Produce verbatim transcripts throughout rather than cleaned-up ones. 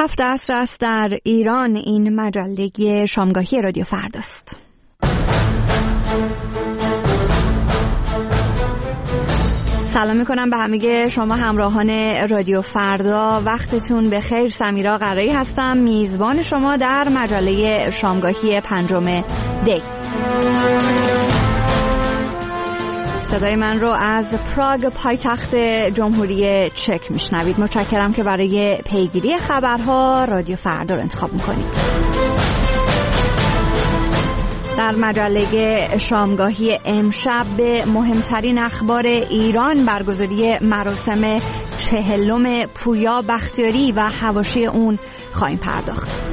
هفت عصر است در ایران. این مجله شامگاهی رادیو فرداست. سلام میکنم به همه شما همراهان رادیو فردا. وقتتون بخیر. سمیرا قرایی هستم، میزبان شما در مجله شامگاهی پنجم دی. صدای من رو از پراگ پایتخت جمهوری چک میشنوید. متشکرم که برای پیگیری خبرها رادیو فردا رو انتخاب میکنید. در مجله شامگاهی امشب به مهمترین اخبار ایران، برگزاری مراسم چهلم پویا بختیاری و حواشی اون خواهیم پرداخت.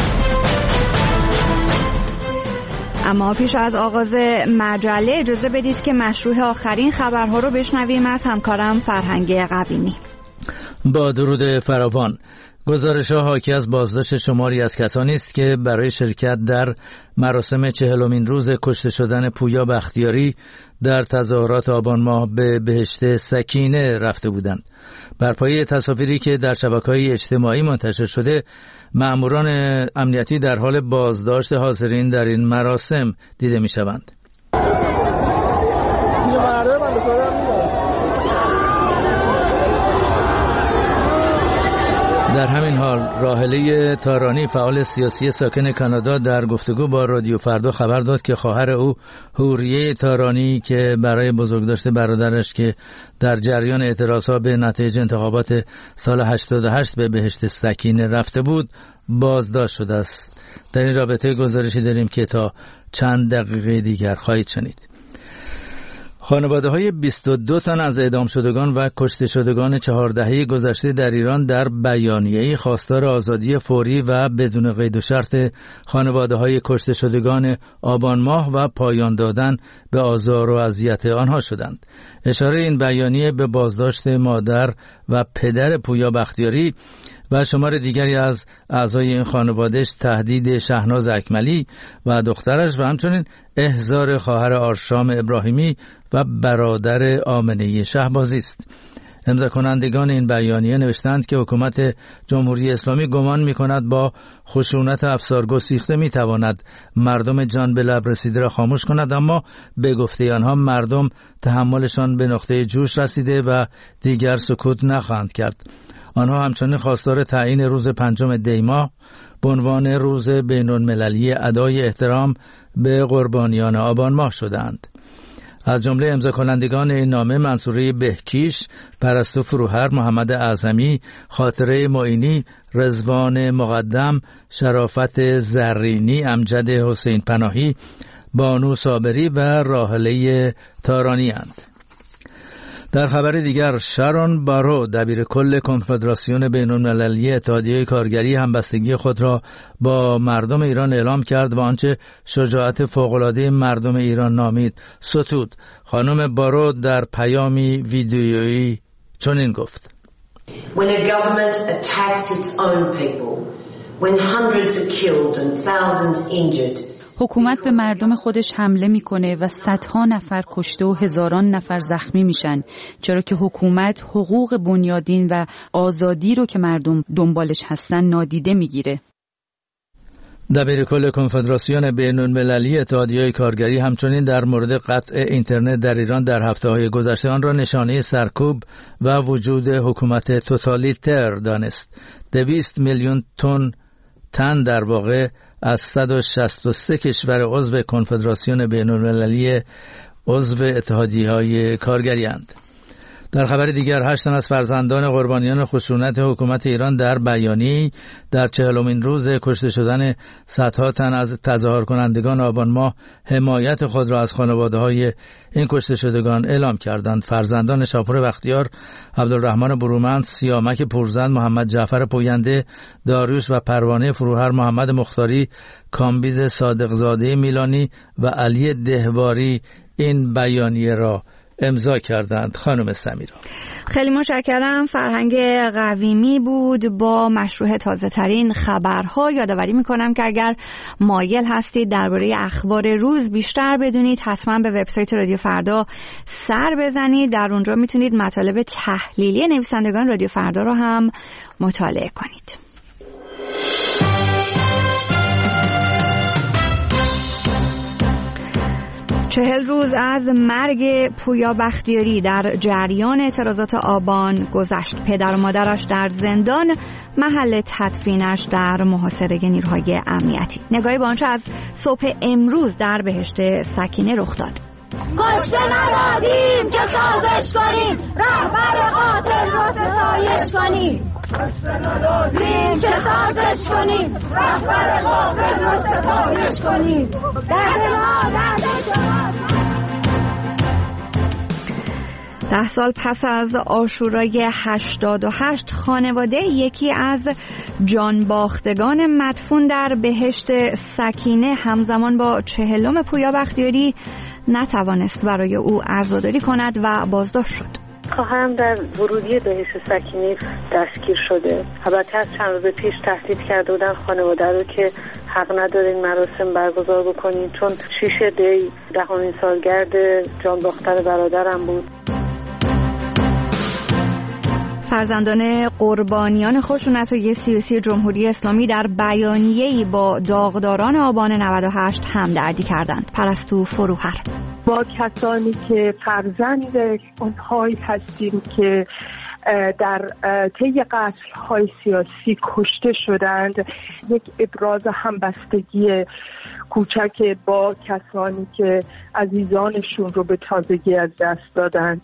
اما پیش از آغاز مجله اجازه بدید که مشروع آخرین خبرها رو بشنویم از همکارم فرهنگ قویمی. با درود فراوان. گزارش‌ها حاکی از بازداشت شماری از کسانی است که برای شرکت در مراسم چهلمین روز کشته شدن پویا بختیاری در تظاهرات آبان ماه به بهشت سکینه رفته بودند. بر پایه تصاویری که در شبکه‌های اجتماعی منتشر شده، مأموران امنیتی در حال بازداشت حاضرین در این مراسم دیده می‌شوند. در همین حال راحله تارانی، فعال سیاسی ساکن کانادا، در گفتگو با رادیو فردا خبر داد که خواهر او حوریه تارانی که برای بزرگداشت برادرش که در جریان اعتراضها به نتایج انتخابات سال هشتاد و هشت به بهشت سکینه رفته بود بازداشت شده است. در این رابطه گزارشی داریم که تا چند دقیقه دیگر خواهید شنید. خانواده های بیست و دو تن از اعدام شدگان و کشته شدگان چهار دهه گذشته در ایران در بیانیه‌ای خواستار آزادی فوری و بدون قید و شرط خانواده های کشته شدگان آبان ماه و پایان دادن به آزار و اذیت آنها شدند. اشاره این بیانیه به بازداشت مادر و پدر پویا بختیاری و شمار دیگری از اعضای این خانواده‌اش، تهدید شهناز اکملی و دخترش و همچنین احضار خواهر آرشام ابراهیمی و برادر آمنه شهبازی است. امضا کنندگان این بیانیه نوشتند که حکومت جمهوری اسلامی گمان می‌کند با خشونت افسار گسیخته می‌تواند مردم جان به لب رسیده را خاموش کند، اما به گفته آنها مردم تحملشان به نقطه جوش رسیده و دیگر سکوت نخواهند کرد. آنها همچنین خواستار تعیین روز پنجم دی ماه به عنوان روز بین‌المللی ادای احترام به قربانیان آبان ماه شدند. از جمله امضا کنندگان این نامه منصوره بهکیش، پرستو فروهر، محمد اعظمی، خاطره معینی، رضوان مقدم، شرافت زرینی، امجد حسین پناهی، بانو صابری و راحله تارانی اند. در خبر دیگر، شارون بارو، دبیر کل کنفدراسیون بین‌المللی اتحادیه کارگری، همبستگی خود را با مردم ایران اعلام کرد و آنچه شجاعت فوق‌العاده مردم ایران نامید ستود. خانم بارو در پیامی ویدیویی چنین گفت: When a government attacks its own people, when hundreds are killed and thousands injured, حکومت به مردم خودش حمله میکنه و صدها نفر کشته و هزاران نفر زخمی میشن، چرا که حکومت حقوق بنیادین و آزادی رو که مردم دنبالش هستن نادیده میگیره. دبیر کل کنفدراسیون بین‌المللی اتحادیه کارگری همچنین در مورد قطع اینترنت در ایران در هفته‌های گذشته آن را نشانه سرکوب و وجود حکومت توتالیتر دانست. دویست میلیون تن تن در واقع از صد و شصت و سه کشور عضو کنفدراسیون بین‌المللی عضو اتحادیه‌های کارگری اند. در خبر دیگر، هشت تن از فرزندان قربانیان خشونت حکومت ایران در بیانیه‌ای در چهلمین روز کشته شدن صدها تن از تظاهر کنندگان آبان ماه حمایت خود را از خانواده‌های این کشته شدگان اعلام کردند. فرزندان شاپور بختیار، عبدالرحمن برومند، سیامک پورزند، محمد جعفر پوینده، داریوش و پروانه فروهر، محمد مختاری، کامبیز صادقزاده میلانی و علی دهواری این بیانیه را امضا کردند. خانم سمیرا، خیلی متشکرم. فرهنگ قویمی بود با مشروع تازه ترین خبرها. یادآوری میکنم که اگر مایل هستید درباره اخبار روز بیشتر بدونید، حتما به وبسایت رادیو فردا سر بزنید. در اونجا میتونید مطالب تحلیلی نویسندگان رادیو فردا رو هم مطالعه کنید. چهل روز از مرگ پویا بختیاری در جریان اعتراضات آبان گذشت. پدر و مادرش در زندان، محل تدفینش در محاصره نیروهای امنیتی. نگاهی به آنچه از صبح امروز در بهشت سکینه رخ داد. کشته ندادیم که سازش کنیم، رهبر قاتل رو ستایش کنیم. کشته ندادیم که سازش کنیم، رهبر قاتل رو ستایش کنیم. درد ما درد شماست. ده سال پس از عاشورای هشتاد و هشت خانواده یکی از جانباختگان مدفون در بهشت سکینه همزمان با چهلم پویا بختیاری نتوانست برای او عزاداری کند و بازداشت شد. خواهرم در ورودی بهشت سکینه دستگیر شده. البته از چند روز پیش تهدید کرده بودن خانواده رو که حق ندارین مراسم برگزار بکنین، چون شیش دی دهمین سالگرد جانباختن برادرم بود. فرزندان قربانیان خشونت‌های سیاسی جمهوری اسلامی در بیانیه‌ای با داغداران آبان نود و هشت همدردی کردند. پرستو فروهر: با کسانی که فرزند اونهایی هستیم که در طی قتل‌های سیاسی کشته شدند، یک ابراز همبستگی کوچک با کسانی که عزیزانشون رو به تازگی از دست دادند.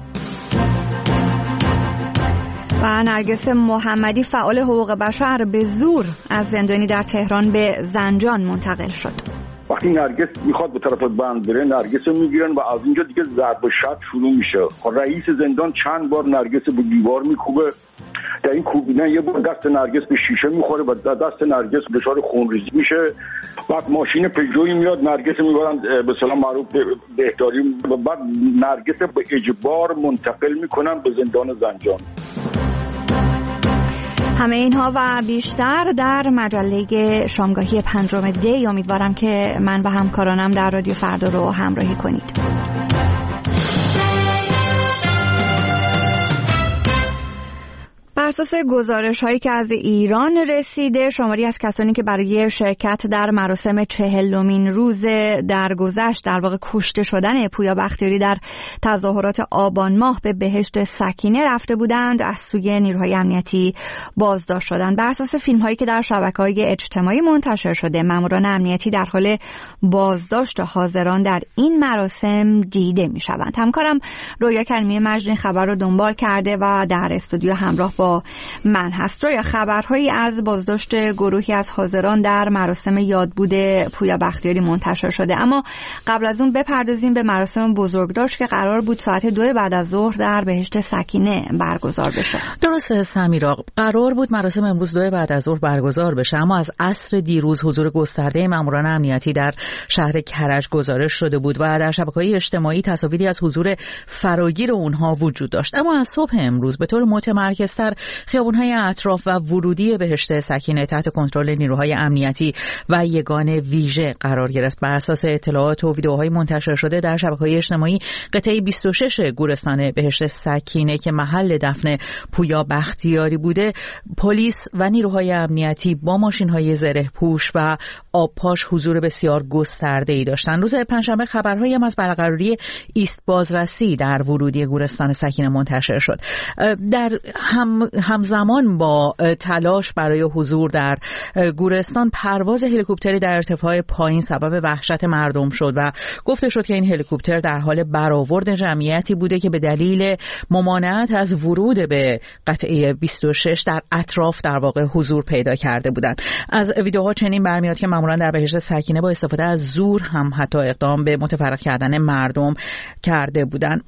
و نرگس محمدی فعال حقوق بشر به زور از زندانی در تهران به زنجان منتقل شد. وقتی نرگس میخواد به طرف بند بره، نرگس رو میگیرن و از اینجا دیگه ضرب و شتم شروع میشه. رئیس زندان چند بار نرگس به دیوار میکوبه. در این کوبیدن یه بار دست نرگس به شیشه میخوره و دست نرگس دچار خونریزی میشه. بعد ماشین پژویی میاد، نرگس میبرن به اصطلاح معروف بهداری و بعد نرگس به اجبار منتقل میکنن به زندان زنجان. همه اینها و بیشتر در مجله شامگاهی پنجم دی. امیدوارم که من و همکارانم در رادیو فردا رو همراهی کنید. بر اساس گزارش هایی که از ایران رسیده، شماری از کسانی که برای شرکت در مراسم چهلمین روز درگذشت در واقع کشته شدن پویا بختیاری در تظاهرات آبان ماه به بهشت سکینه رفته بودند از سوی نیروهای امنیتی بازداشت شدند. بر اساس فیلم هایی که در شبکه‌های اجتماعی منتشر شده، ماموران امنیتی در حال بازداشت حاضران در این مراسم دیده می شوند. همکارم رویا کریمی مجد این خبر رو دنبال کرده و در استودیو همراه با من هست. رویا، خبرهایی از بازداشت گروهی از حاضران در مراسم یادبود پویا بختیاری منتشر شده، اما قبل از اون بپردازیم به مراسم بزرگداشت که قرار بود ساعت دو بعد از ظهر در بهشت سکینه برگزار بشه. درسته سمیرا، قرار بود مراسم امروز دو بعد از ظهر برگزار بشه، اما از عصر دیروز حضور گسترده ماموران امنیتی در شهر کرج گزارش شده بود و در شبکه‌های اجتماعی تصاویری از حضور فراگیر اونها وجود داشت. اما از صبح امروز به طور متمرکزتر خیابون‌های اطراف و ورودی بهشت سکینه تحت کنترل نیروهای امنیتی و یگان ویژه قرار گرفت. بر اساس اطلاعات و ویدیوهای منتشر شده در شبکه‌های اجتماعی، قطعه بیست و شش گورستان بهشت سکینه که محل دفن پویا بختیاری بوده، پلیس و نیروهای امنیتی با ماشین‌های زره‌پوش و آبپاش حضور بسیار گسترده‌ای داشتند. روز پنجشنبه خبرهایی هم از برقراری ایست بازرسی در ورودی گورستان سکینه منتشر شد. در هم همزمان با تلاش برای حضور در گورستان، پرواز هلیکوپتری در ارتفاع پایین سبب وحشت مردم شد و گفته شد که این هلیکوپتر در حال برآورد جمعیتی بوده که به دلیل ممانعت از ورود به قطعه بیست و شش در اطراف در واقع حضور پیدا کرده بودند. از ویدیوها چنین برمیاد که ماموران در بهشت سکینه با استفاده از زور هم حتی اقدام به متفرق کردن مردم کرده بودند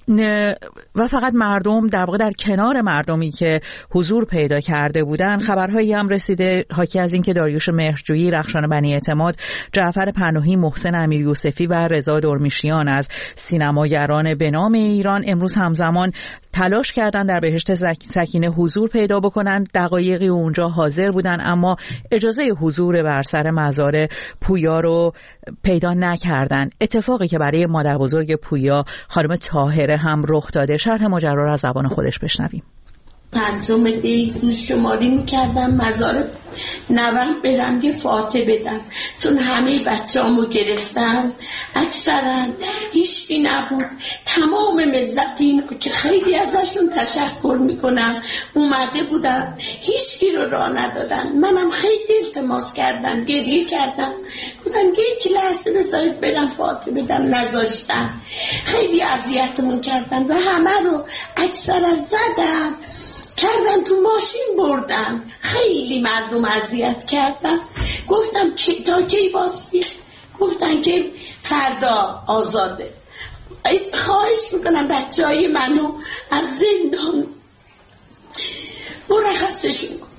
و فقط مردم در واقع در کنار مردمی که حضور پیدا کرده بودند. خبرهایی هم رسیده حاکی از اینکه داریوش مهرجویی، رخشان بنی اعتماد، جعفر پناهی، محسن امیریوسفی و رضا درمیشیان از سینماگران به نام ایران امروز همزمان تلاش کردند در بهشت سکینه حضور پیدا بکنند. دقایقی اونجا حاضر بودند اما اجازه حضور بر سر مزار پویا رو پیدا نکردند. اتفاقی که برای مادر بزرگ پویا خانم طاهره هم رخ داده. شرح ماجرا را از زبان خودش بشنویم. پنجم دی روز شماری میکردم، مزار نوید برم یه فاتحه بدم، چون همه بچه‌امو گرفتن، اکثرا هیچکی نبود. تمام ملت اینا که خیلی ازشون تشکر میکنم اومده بودن، هیچکی رو راه ندادن. منم خیلی التماس کردم، گریه کردم، گفتم یک لحظه بذارید برم فاتحه بدم، نذاشتن. خیلی اذیتمون کردن و همه رو اکثرا زدن، کردن تو ماشین بردن، خیلی مردم اذیت کردن. گفتم تا کی باسی؟ گفتن که فردا آزاده. خواهش میکنم بچه های منو از زندان مرخصشون کنن.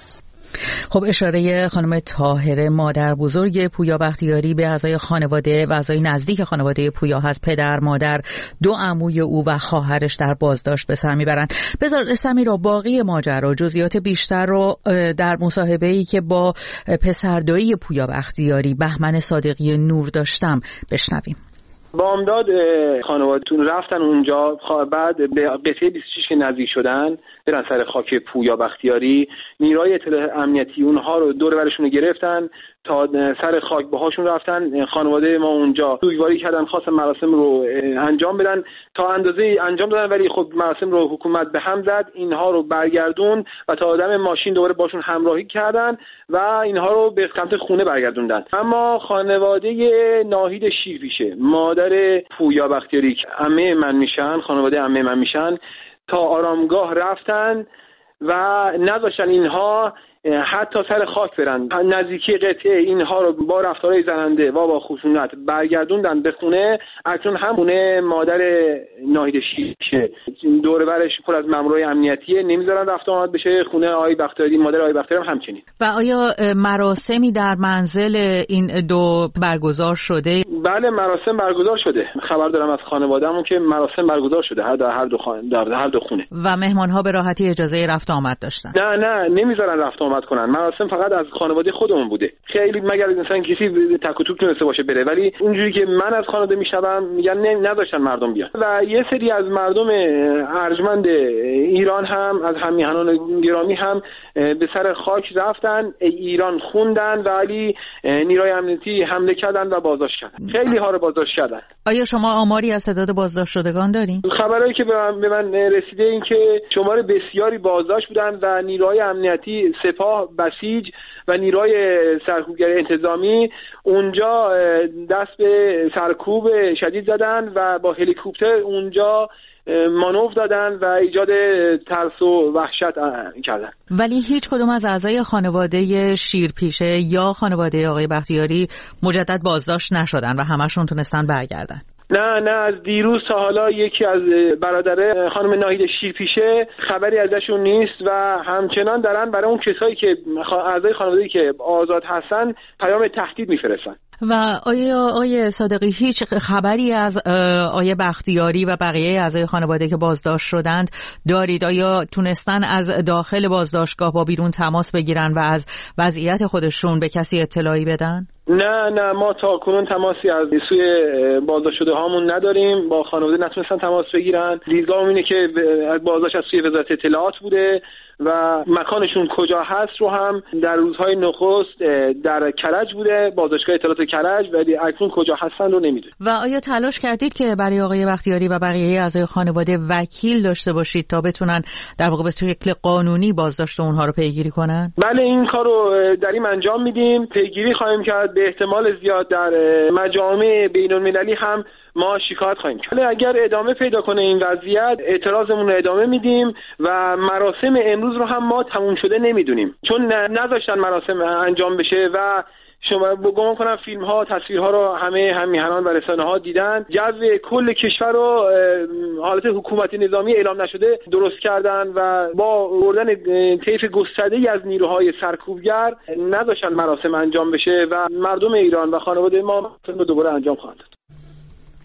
خب اشاره خانم طاهره مادر بزرگ پویا بختیاری به اعضای خانواده و اعضای نزدیک خانواده پویا هست. پدر، مادر، دو عموی او و خواهرش در بازداشت به سر میبرند. بذار سمیرا باقی ماجرا، جزئیات بیشتر رو در مصاحبه‌ای که با پسردایی پویا بختیاری بهمن صادقی نور داشتم بشنویم. بامداد خانواده‌تون رفتن اونجا، بعد به قطعه بیست و شش که نزدیک شدن برن سر خاک پویا بختیاری، نیروهای اطلاع امنیتی اونها رو دور برشون گرفتن تا سر خاک باهاشون رفتن. خانواده ما اونجا سوگواری کردن، خواستن مراسم رو انجام بدن، تا اندازه انجام دادن، ولی خب مراسم رو حکومت به هم زد، اینها رو برگردون و تا آدم ماشین دوباره باشون همراهی کردن و اینها رو به سمت خونه برگردوندن. اما خانواده ناهید شیرپیشه، مادر پویا بختیاری که عمه من میشن، خانواده عمه من میشن، تا آرامگاه رفتن و نذاشتن اینها حتی سر خاک برن. نزدیکی قطعه اینها رو با رفتارهای زننده و با خشونت برگردوندن به خونه. اکنون هم خونه مادر ناهید شیرپیشه دور برش پر از مامورای امنیتیه، نمیذارن رفت آمد بشه. خونه آقای بختیاری، مادر آقای بختیاری هم همچنین. و آیا مراسمی در منزل این دو برگزار شده؟ بله مراسم برگزار شده. خبر دارم از خانواده‌مون که مراسم برگزار شده هر هر دو خانه در هر دو خونه. و مهمان‌ها به راحتی اجازه رفت آمد داشتن؟ نه نه نمیذارن رفت آمد کنن. مراسم فقط از خانواده خودمون بوده. خیلی مگر مثلا کسی تک و توک نمیشه باشه بره، ولی اونجوری که من از خانواده میشدم میگن نذاشتن مردم بیان. و یه سری از مردم ارجمند ایران هم از همیهنان گرامی هم به سر خاک رفتن، ایران خوندن، ولی نیروهای امنیتی حمله کردن و بازداشت کردن. خیلی ها رو بازداشت کردن. آیا شما آماری از تعداد بازداشت شدگان دارین؟ خبرایی که به من, به من رسیده این که شمار بسیاری بازداشت بودن و نیروهای امنیتی، سپاه، بسیج و نیروهای سرکوبگر انتظامی اونجا دست به سرکوب شدید زدن و با هلیکوپتر اونجا مانور دادن و ایجاد ترس و وحشت کردن. ولی هیچ کدوم از اعضای خانواده شیرپیشه یا خانواده آقای بختیاری مجدد بازداشت نشدن و همشون تونستن برگردن. نه نه از دیروز تا حالا یکی از برادر خانم ناهید شیرپیشه خبری ازشون نیست و همچنان دارن برای اون کسایی که اعضای خانواده‌ای که آزاد هستن پیام تهدید میفرستن. و آیا آقای صادقی هیچ خبری از آقای بختیاری و بقیه اعضای خانواده که بازداشت شدند دارید؟ آیا تونستن از داخل بازداشتگاه با بیرون تماس بگیرن و از وضعیت خودشون به کسی اطلاعی بدن؟ نه نه ما تا کنون تماسی از سوی بازداشت شده هامون نداریم. با خانواده نتونستن تماس بگیرن. دیدگاهم اینه که بازداشت از سوی وزارت اطلاعات بوده و مکانشون کجا هست رو هم در روزهای نخست در کرج بوده، بازداشتگاه اطلاعات کرج، ولی اکنون کجا هستن رو نمیدونیم. و آیا تلاش کردید که برای آقای بختیاری و بقیه اعضای خانواده وکیل داشته باشید تا بتونن در واقع به شکل قانونی بازداشت اونها رو پیگیری کنن؟ بله این کار رو داریم انجام میدیم. پیگیری خواهیم کرد. به احتمال زیاد در مجامع بین‌المللی هم ما شکایت خواهیم کرد. اگر ادامه پیدا کنه این وضعیت اعتراضمون رو ادامه میدیم و مراسم امروز رو هم ما تموم شده نمیدونیم، چون نذاشتن مراسم انجام بشه و شما گمان کنم فیلم ها، تصویرها رو همه هم میهنان و رسانه ها دیدن. جو کل کشور رو حالت حکومتی نظامی اعلام نشده درست کردن و با بردن طیف گسترده‌ای از نیروهای سرکوبگر نذاشتن مراسم انجام بشه و مردم ایران و خانواده ما رو دوباره انجام خواهند داد.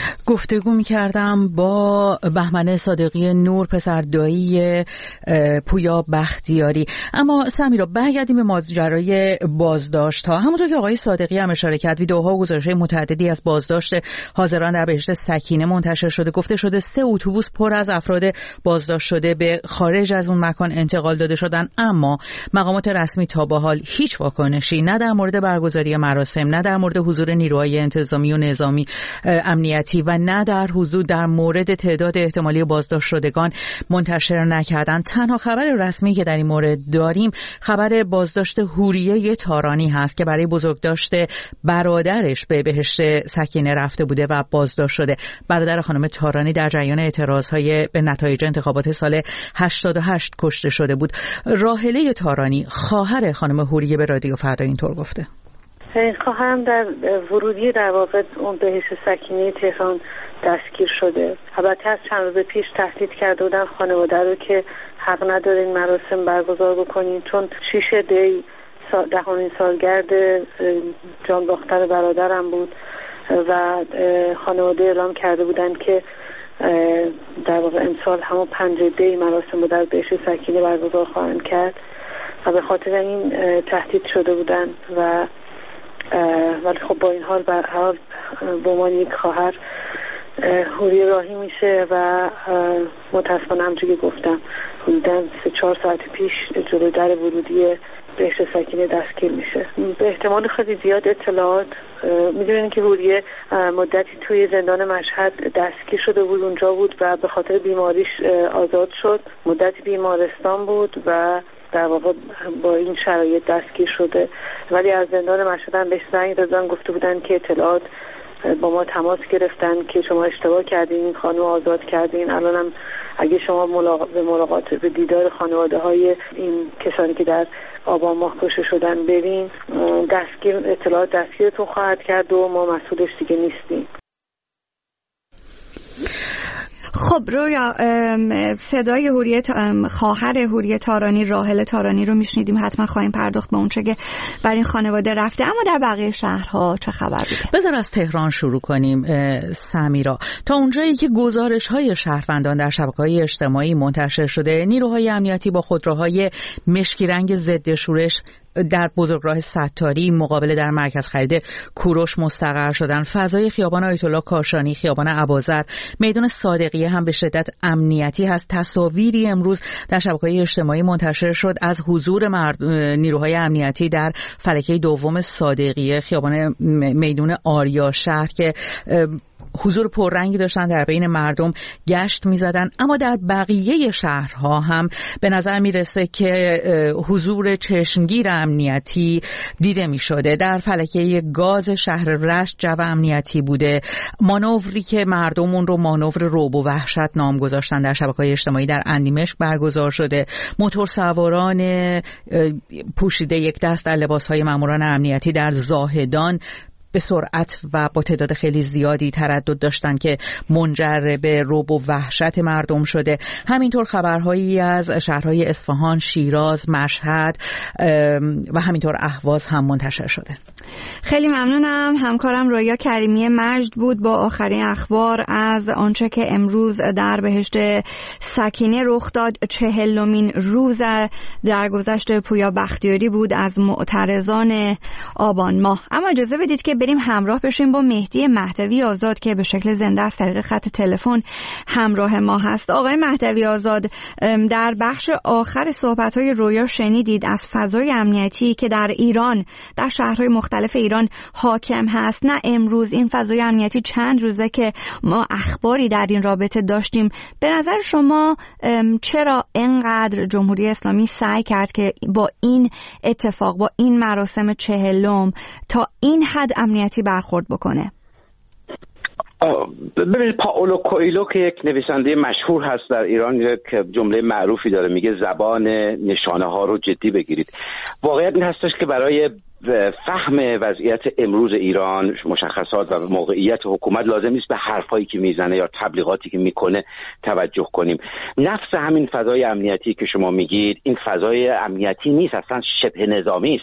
گفتگو می‌کردم با بهمن صادقی نور، پسر دایی پویا بختیاری. اما سمیرا، برگردیم به ماجرای بازداشت ها. همونطور که آقای صادقی هم اشاره کرد، ویدئوها و گزارش‌های متعددی از بازداشت حاضران در بهشت سکینه منتشر شده. گفته شده سه اتوبوس پر از افراد بازداشت شده به خارج از اون مکان انتقال داده شدن، اما مقامات رسمی تا به حال هیچ واکنشی نه در مورد برگزاری مراسم، نه در مورد حضور نیروهای انتظامی و نظامی امنیتی و نه در حضور در مورد تعداد احتمالی بازداشت شدگان منتشر نکردن. تنها خبر رسمی که در این مورد داریم خبر بازداشت حوریه تارانی هست که برای بزرگداشت برادرش به بهشت سکینه رفته بوده و بازداشت شده. برادر خانم تارانی در جریان اعتراضهای به نتایج انتخابات سال هشتاد و هشت کشته شده بود. راحله تارانی، خواهر خانم حوریه، به رادیو فردا اینطور گفته: خواهرم در ورودی در واقع اون بهشت سکینه تهران دستگیر شده. البته از چند روز پیش تهدید کرده بودن خانواده رو که حق ندارین مراسم برگزار بکنین، چون شیش دی دهمین سالگرد جان باختن برادرم بود و خانواده اعلام کرده بودن که در واقع امسال همون پنج دی مراسم رو در بهشت سکینه برگزار خواهند کرد و به خاطر این تهدید شده بودن و ولی خب با این حال به حال به عنوان یک خواهر حوریه راهی میشه و متاسفانه همونجوری که گفتم حدوداً سه چهار ساعت پیش جلوی در ورودی بهشت سکینه دستگیر میشه. به احتمال خیلی زیاد اطلاعات میدونین که حوریه مدتی توی زندان مشهد دستگیر شده بود، اونجا بود و به خاطر بیماریش آزاد شد. مدتی بیمارستان بود و در واقع با این شرایط دستگیر شده، ولی از زندان مشهد هم بهش زنگ دادن، گفته بودن که اطلاعات با ما تماس گرفتن که شما اشتباه کردین، این خانم آزاد کردین. الان هم اگه شما ملاقات به ملاقات به دیدار خانواده های این کسانی که در آبان ماه کشته شدن برین، دستگیر اطلاعات دستگیرتون خواهد کرد و ما مسئولش دیگه نیستیم. خب رویا، صدای حوریه خواهر حوریه تارانی، راحله تارانی رو میشنیدیم. حتما خواهیم پرداخت به اونچه که برای این خانواده رفته. اما در بقیه شهرها چه خبر بوده؟ بذار از تهران شروع کنیم سمیرا. تا اونجایی که گزارش‌های شهروندان در شبکه‌های اجتماعی منتشر شده، نیروهای امنیتی با خودروهای مشکی رنگ ضد شورش در بزرگراه ستاری مقابل در مرکز خرید کوروش مستقر شدن. فضای خیابان آیت الله کاشانی، خیابان ابوذر، میدان صادقیه هم به شدت امنیتی هست. تصاویری امروز در شبکه‌های اجتماعی منتشر شد از حضور مرد... نیروهای امنیتی در فلکه دوم صادقیه، خیابان میدان آریا شهر، که حضور پررنگی داشتن، در بین مردم گشت می‌زدن. اما در بقیه شهرها هم به نظر میرسه که حضور چشمگیر امنیتی دیده می‌شده. در فلکه گاز شهر رشت جو امنیتی بوده. مانوری که مردم اون رو مانور رعب و وحشت نام گذاشتن در شبکه‌های اجتماعی در اندیمشک برگزار شده. موتورسواران پوشیده یک دست در لباس‌های ماموران امنیتی در زاهدان به سرعت و با تعداد خیلی زیادی تردد داشتن که منجر به رعب و وحشت مردم شده. همینطور خبرهایی از شهرهای اصفهان، شیراز، مشهد و همینطور اهواز هم منتشر شده. خیلی ممنونم. همکارم رویا کریمی مجد بود با آخرین اخبار از آنچه که امروز در بهشت سکینه رخ داد. چهلمین روز درگذشت پویا بختیاری بود از معترضان آبان ماه. اما اجازه بدید که بریم همراه بشیم با مهدی مهدوی آزاد که به شکل زنده از طریق خط تلفن همراه ما هست. آقای مهدوی آزاد، در بخش آخر صحبت‌های رویا شنیدید از فضای امنیتی که در ایران، در شهرهای مختلف ایران حاکم هست. نه امروز، این فضای امنیتی چند روزه که ما اخباری در این رابطه داشتیم. به نظر شما چرا اینقدر جمهوری اسلامی سعی کرد که با این اتفاق، با این مراسم چهلم تا این حد امنیتی برخورد بکنه؟ ببینید، پائولو کوئیلو که یک نویسنده مشهور هست در ایران، یک جمله معروفی داره، میگه زبان نشانه ها رو جدی بگیرید. واقعیت این هستش که برای فهم وضعیت امروز ایران، مشخصات و موقعیت حکومت، لازم نیست به حرفایی که میزنه یا تبلیغاتی که میکنه توجه کنیم. نفس همین فضای امنیتی که شما میگید، این فضای امنیتی نیست، اصلا شبه نظامی است.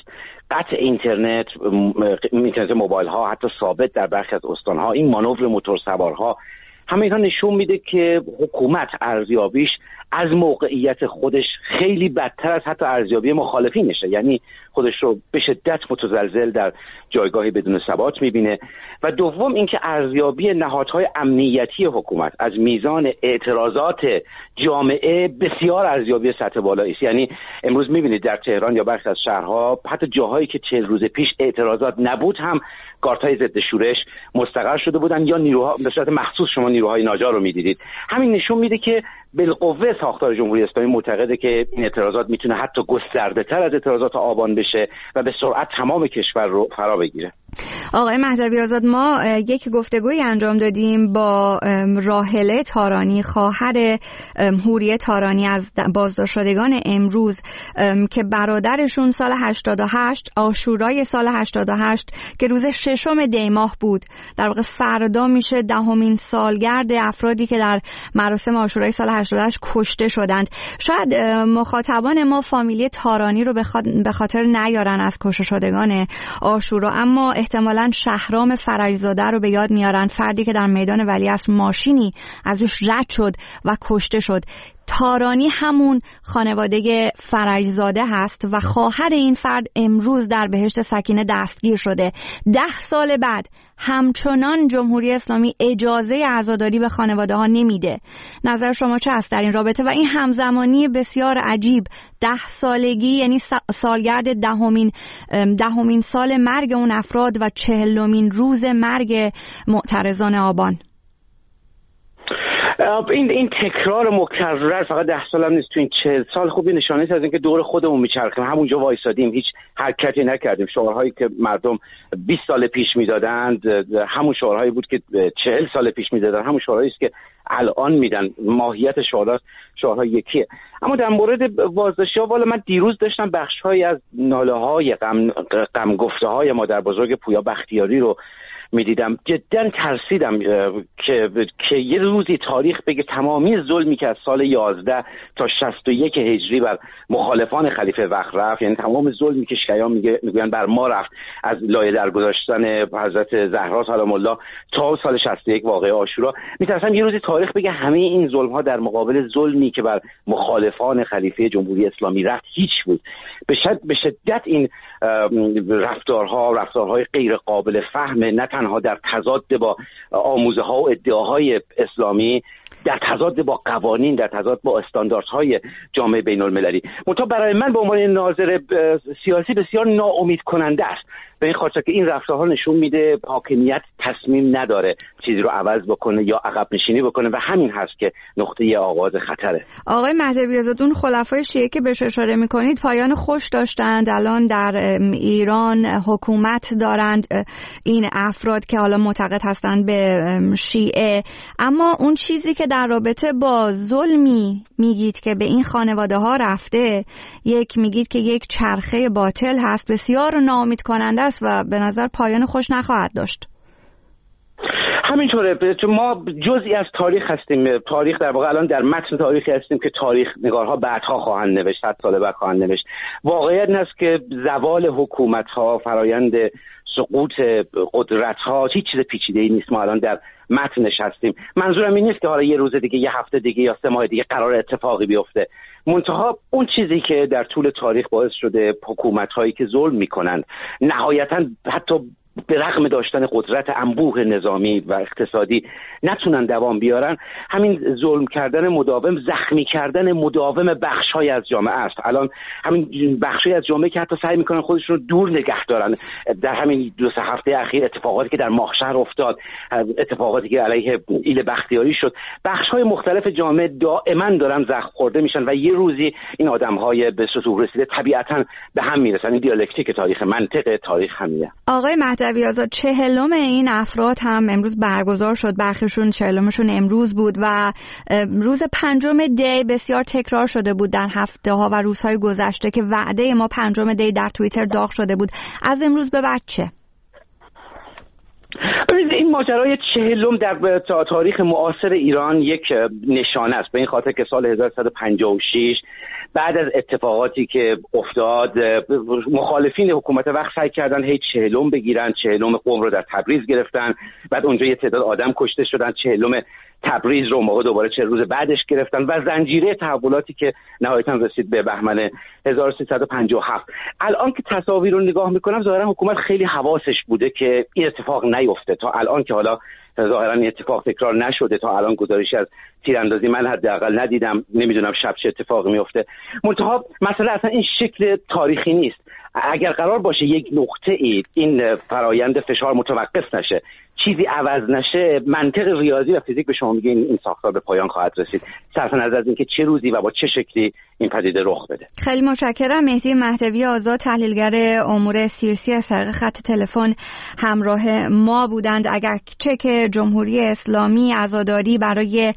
قطع اینترنت، اینترنت موبایل ها حتی ثابت در برخی از استان ها، این مانور موتور سوارها، همه اینا نشون میده که حکومت ارزیابیش از موقعیت خودش خیلی بدتر از حتی ارزیابی مخالفینشه، یعنی خودش رو به شدت متزلزل در جایگاهی بدون ثبات میبینه. و دوم اینکه ارزیابی نهادهای امنیتی حکومت از میزان اعتراضات جامعه بسیار ارزیابی سطح بالایی است. یعنی امروز میبینید در تهران یا برخی از شهرها حتی جاهایی که چهل روز پیش اعتراضات نبود هم کارت‌های ضد شورش مستقر شده بودن یا نیروها به صورت مخصوص شما نیروهای ناجا رو میدیدید. همین نشون میده که بالقوه ساختار جمهوری اسلامی معتقده که این اعتراضات میتونه حتی گسترده‌تر از اعتراضات آبان بشه و به سرعت تمام کشور رو فرا بگیره. آقای مهدوی آزاد، ما یک گفتگویی انجام دادیم با راحله تارانی، خواهر حوریه تارانی از بازداشت شدگان امروز که برادرشون سال هشتاد و هشت عاشورای سال هشتاد و هشت که روز ششم دی ماه بود، در واقع فردا میشه دهمین سالگرد افرادی که در مراسم عاشورای سال هشتاد و هشت کشته شدند. شاید مخاطبان ما فامیلی تارانی رو به خاطر نیارن از کشته شدگان عاشورا، اما احتمالاً شهرام فرجزاده رو به یاد میارن، فردی که در میدان ولیعصر ماشینی ازش رد شد و کشته شد. تارانی همون خانواده فرجزاده هست و خواهر این فرد امروز در بهشت سکینه دستگیر شده. ده سال بعد همچنان جمهوری اسلامی اجازه عزاداری به خانواده ها نمیده. نظر شما چه است در این رابطه؟ و این همزمانی بسیار عجیب، ده سالگی یعنی سالگرد دهمین دهمین سال مرگ اون افراد و چهلمین روز مرگ معترضان آبان. این این تکرار مکرر فقط ده سال هم نیست، تو این چهل سال خوبی نشانه است از اینکه دور خودمون میچرخیم، همونجا وایسادیم، هیچ حرکتی نکردیم. شعارهایی که مردم بیست سال پیش میدادند همون شعارهایی بود که چهل سال پیش میدادن، همون شعارهایی است که الان میدن. ماهیت شعارها شعارها یکیه. اما در مورد بازداشتی‌ها، والا من دیروز داشتم بخش‌هایی از ناله‌های غم غم گفته‌های مادر بزرگ پویا بختیاری رو میدیدم. جدا ترسیدم که که یه روزی تاریخ بگه تمامی ظلمی که از سال یازده تا شصت و یک هجری بر مخالفان خلیفه وقت رفت، یعنی تمام ظلمی که شیعیان میگه میگن بر ما رفت، از لایه در گذاشتن حضرت زهرا سلام الله تا سال شصت و یک واقعه عاشورا، میترسم یه روزی تاریخ بگه همه این ظلم ها در مقابل ظلمی که بر مخالفان خلیفه جمهوری اسلامی رفت هیچ بود. به شدت به شدت این رفتارها رفتارهای غیر قابل فهم، نه تنها در تضاد با آموزه ها و ادعاهای اسلامی، در تضاد با قوانین، در تضاد با استانداردهای جامعه بین المللی. منتها برای من به عنوان ناظر سیاسی بسیار ناامید کننده است، به این خاطر که این رفتارها نشون میده حاکمیت تصمیم نداره چیزی رو عوض بکنه یا عقب نشینی بکنه و همین هست که نقطه آغاز خطره. آقای مهدوی آزاد، اون خلفای شیعه که بهش اشاره میکنید پایان خوش داشتند، الان در ایران حکومت دارند این افراد که حالا معتقد هستند به شیعه، اما اون چیزی که در رابطه با ظلمی میگید که به این خانواده ها رفته، یک میگید که یک چرخه باطل هست، بسیار ناامید کننده است و به نظر پایان خوش نخواهد داشت. همینطوره، ما جزئی از تاریخ هستیم. تاریخ در واقع الان در متن تاریخی هستیم که تاریخ نگارها بعدها خواهند نوشت، صد سال بعد خواهند نوشت. واقعیت این است که زوال حکومت‌ها، فرایند سقوط قدرت‌ها هیچ چیز پیچیده‌ای نیست. ما الان در متنش هستیم. منظورم این نیست که حالا یه روز دیگه، یه هفته دیگه یا سه ماه دیگه قرار اتفاقی بیفته. منتها اون چیزی که در طول تاریخ باعث شده حکومت‌هایی که ظلم می‌کنند نهایتاً حتی به رغم داشتن قدرت انبوه نظامی و اقتصادی نتونن دوام بیارن، همین ظلم کردن مداوم، زخمی کردن مداوم بخش‌های از جامعه است. الان همین بخش‌های از جامعه که حتی سعی میکنن خودشون رو دور نگه دارن، در همین دو سه هفته اخیر اتفاقاتی که در ماهشهر افتاد، اتفاقاتی که علیه ایل بختیاری شد، بخش‌های مختلف جامعه دائما دارن زخم خورده میشن و یه روزی این آدم‌های به سطوح رسیده طبیعتاً به هم میرسن. این دیالکتیک تاریخ، منطق تاریخ همینه. آقای مهدوی آزاد، چهلم این افراد هم امروز برگزار شد، برخیشون چهلمشون امروز بود و روز پنجم دی بسیار تکرار شده بود در هفته ها و روزهای گذشته که وعده ما پنجم دی در توییتر داغ شده بود. از امروز به بعد چه؟ ببینید این ماجرای چهلم در تاریخ معاصر ایران یک نشانه است، به این خاطر که سال هزار و سیصد و پنجاه و شش بعد از اتفاقاتی که افتاد مخالفین حکومت وقت سعی کردن هی چهلم بگیرن، چهلم قم رو در تبریز گرفتن، بعد اونجا یه تعداد آدم کشته شدن، چهلم تبریز رو موقع دوباره چه روز بعدش گرفتن و زنجیره تحولاتی که نهایتاً رسید به بهمن هزار و سیصد و پنجاه و هفت. الان که تصاویر رو نگاه میکنم ظاهرا حکومت خیلی حواسش بوده که این اتفاق نیفته. تا الان که حالا ظاهرا این اتفاق تکرار نشده، تا الان گزارشی از تیراندازی من حداقل ندیدم، نمیدونم شب چه اتفاقی میفته. منتها مثلا اصلا این شکل تاریخی نیست. اگر قرار باشه یک نقطه ای این فرایند فشار متوقف نشه، چیزی عوض نشه، منطق ریاضی و فیزیک به شما میگه این ساختار به پایان خواهد رسید، صرف نظر از اینکه چه روزی و با چه شکلی این پدیده رخ بده. خیلی متشکرم. مهدی مهدوی آزاد، تحلیلگر امور سیاسی فرق خط تلفن همراه ما بودند. اگر چک جمهوری اسلامی عزاداری برای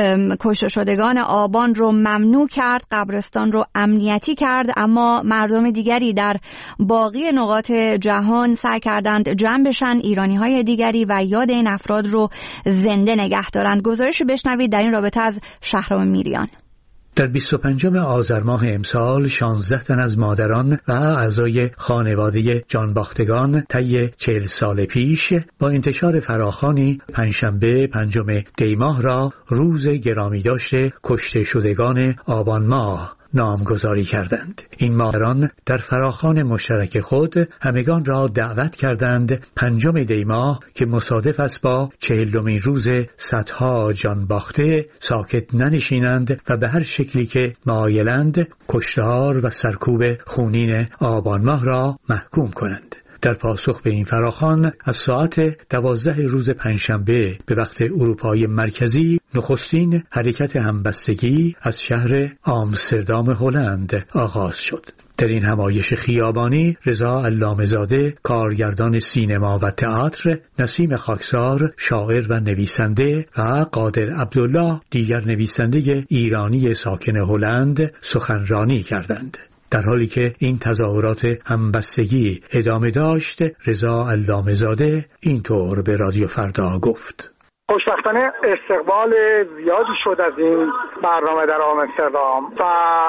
کشته شدگان آبان رو ممنوع کرد، قبرستان رو امنیتی کرد، اما مردم دیگری در باقی نقاط جهان سعی کردند جمع بشن، ایرانی‌های دیگری و یاد این افراد رو زنده نگه دارند. گزارشی بشنوید در این رابطه از شهرام میریان. در بیست و پنجم آذر ماه امسال شانزده تن از مادران و اعضای خانواده جانباختگان طی چهل سال پیش با انتشار فراخوانی پنجشنبه پنجم دی ماه را روز گرامی داشته کشته شدگان آبان ماه نامگذاری کردند. این مادران در فراخوان مشترک خود همگان را دعوت کردند پنجم دی ماه که مصادف است با چهلمین روز صدها جان باخته ساکت ننشینند و به هر شکلی که مایلند کشتار و سرکوب خونین آبان ماه را محکوم کنند. در پاسخ به این فراخوان از ساعت دوازده روز پنجشنبه به وقت اروپای مرکزی نخستین حرکت همبستگی از شهر آمستردام هلند آغاز شد. در این همایش خیابانی رضا علامه‌زاده کارگردان سینما و تئاتر، نسیم خاکسار شاعر و نویسنده و قادر عبدالله دیگر نویسنده ایرانی ساکن هلند سخنرانی کردند. در حالی که این تظاهرات همبستگی ادامه داشت، رضا علامه‌زاده اینطور به رادیو فردا گفت: خوشبختانه استقبال زیادی شد از این برنامه در آمستردام و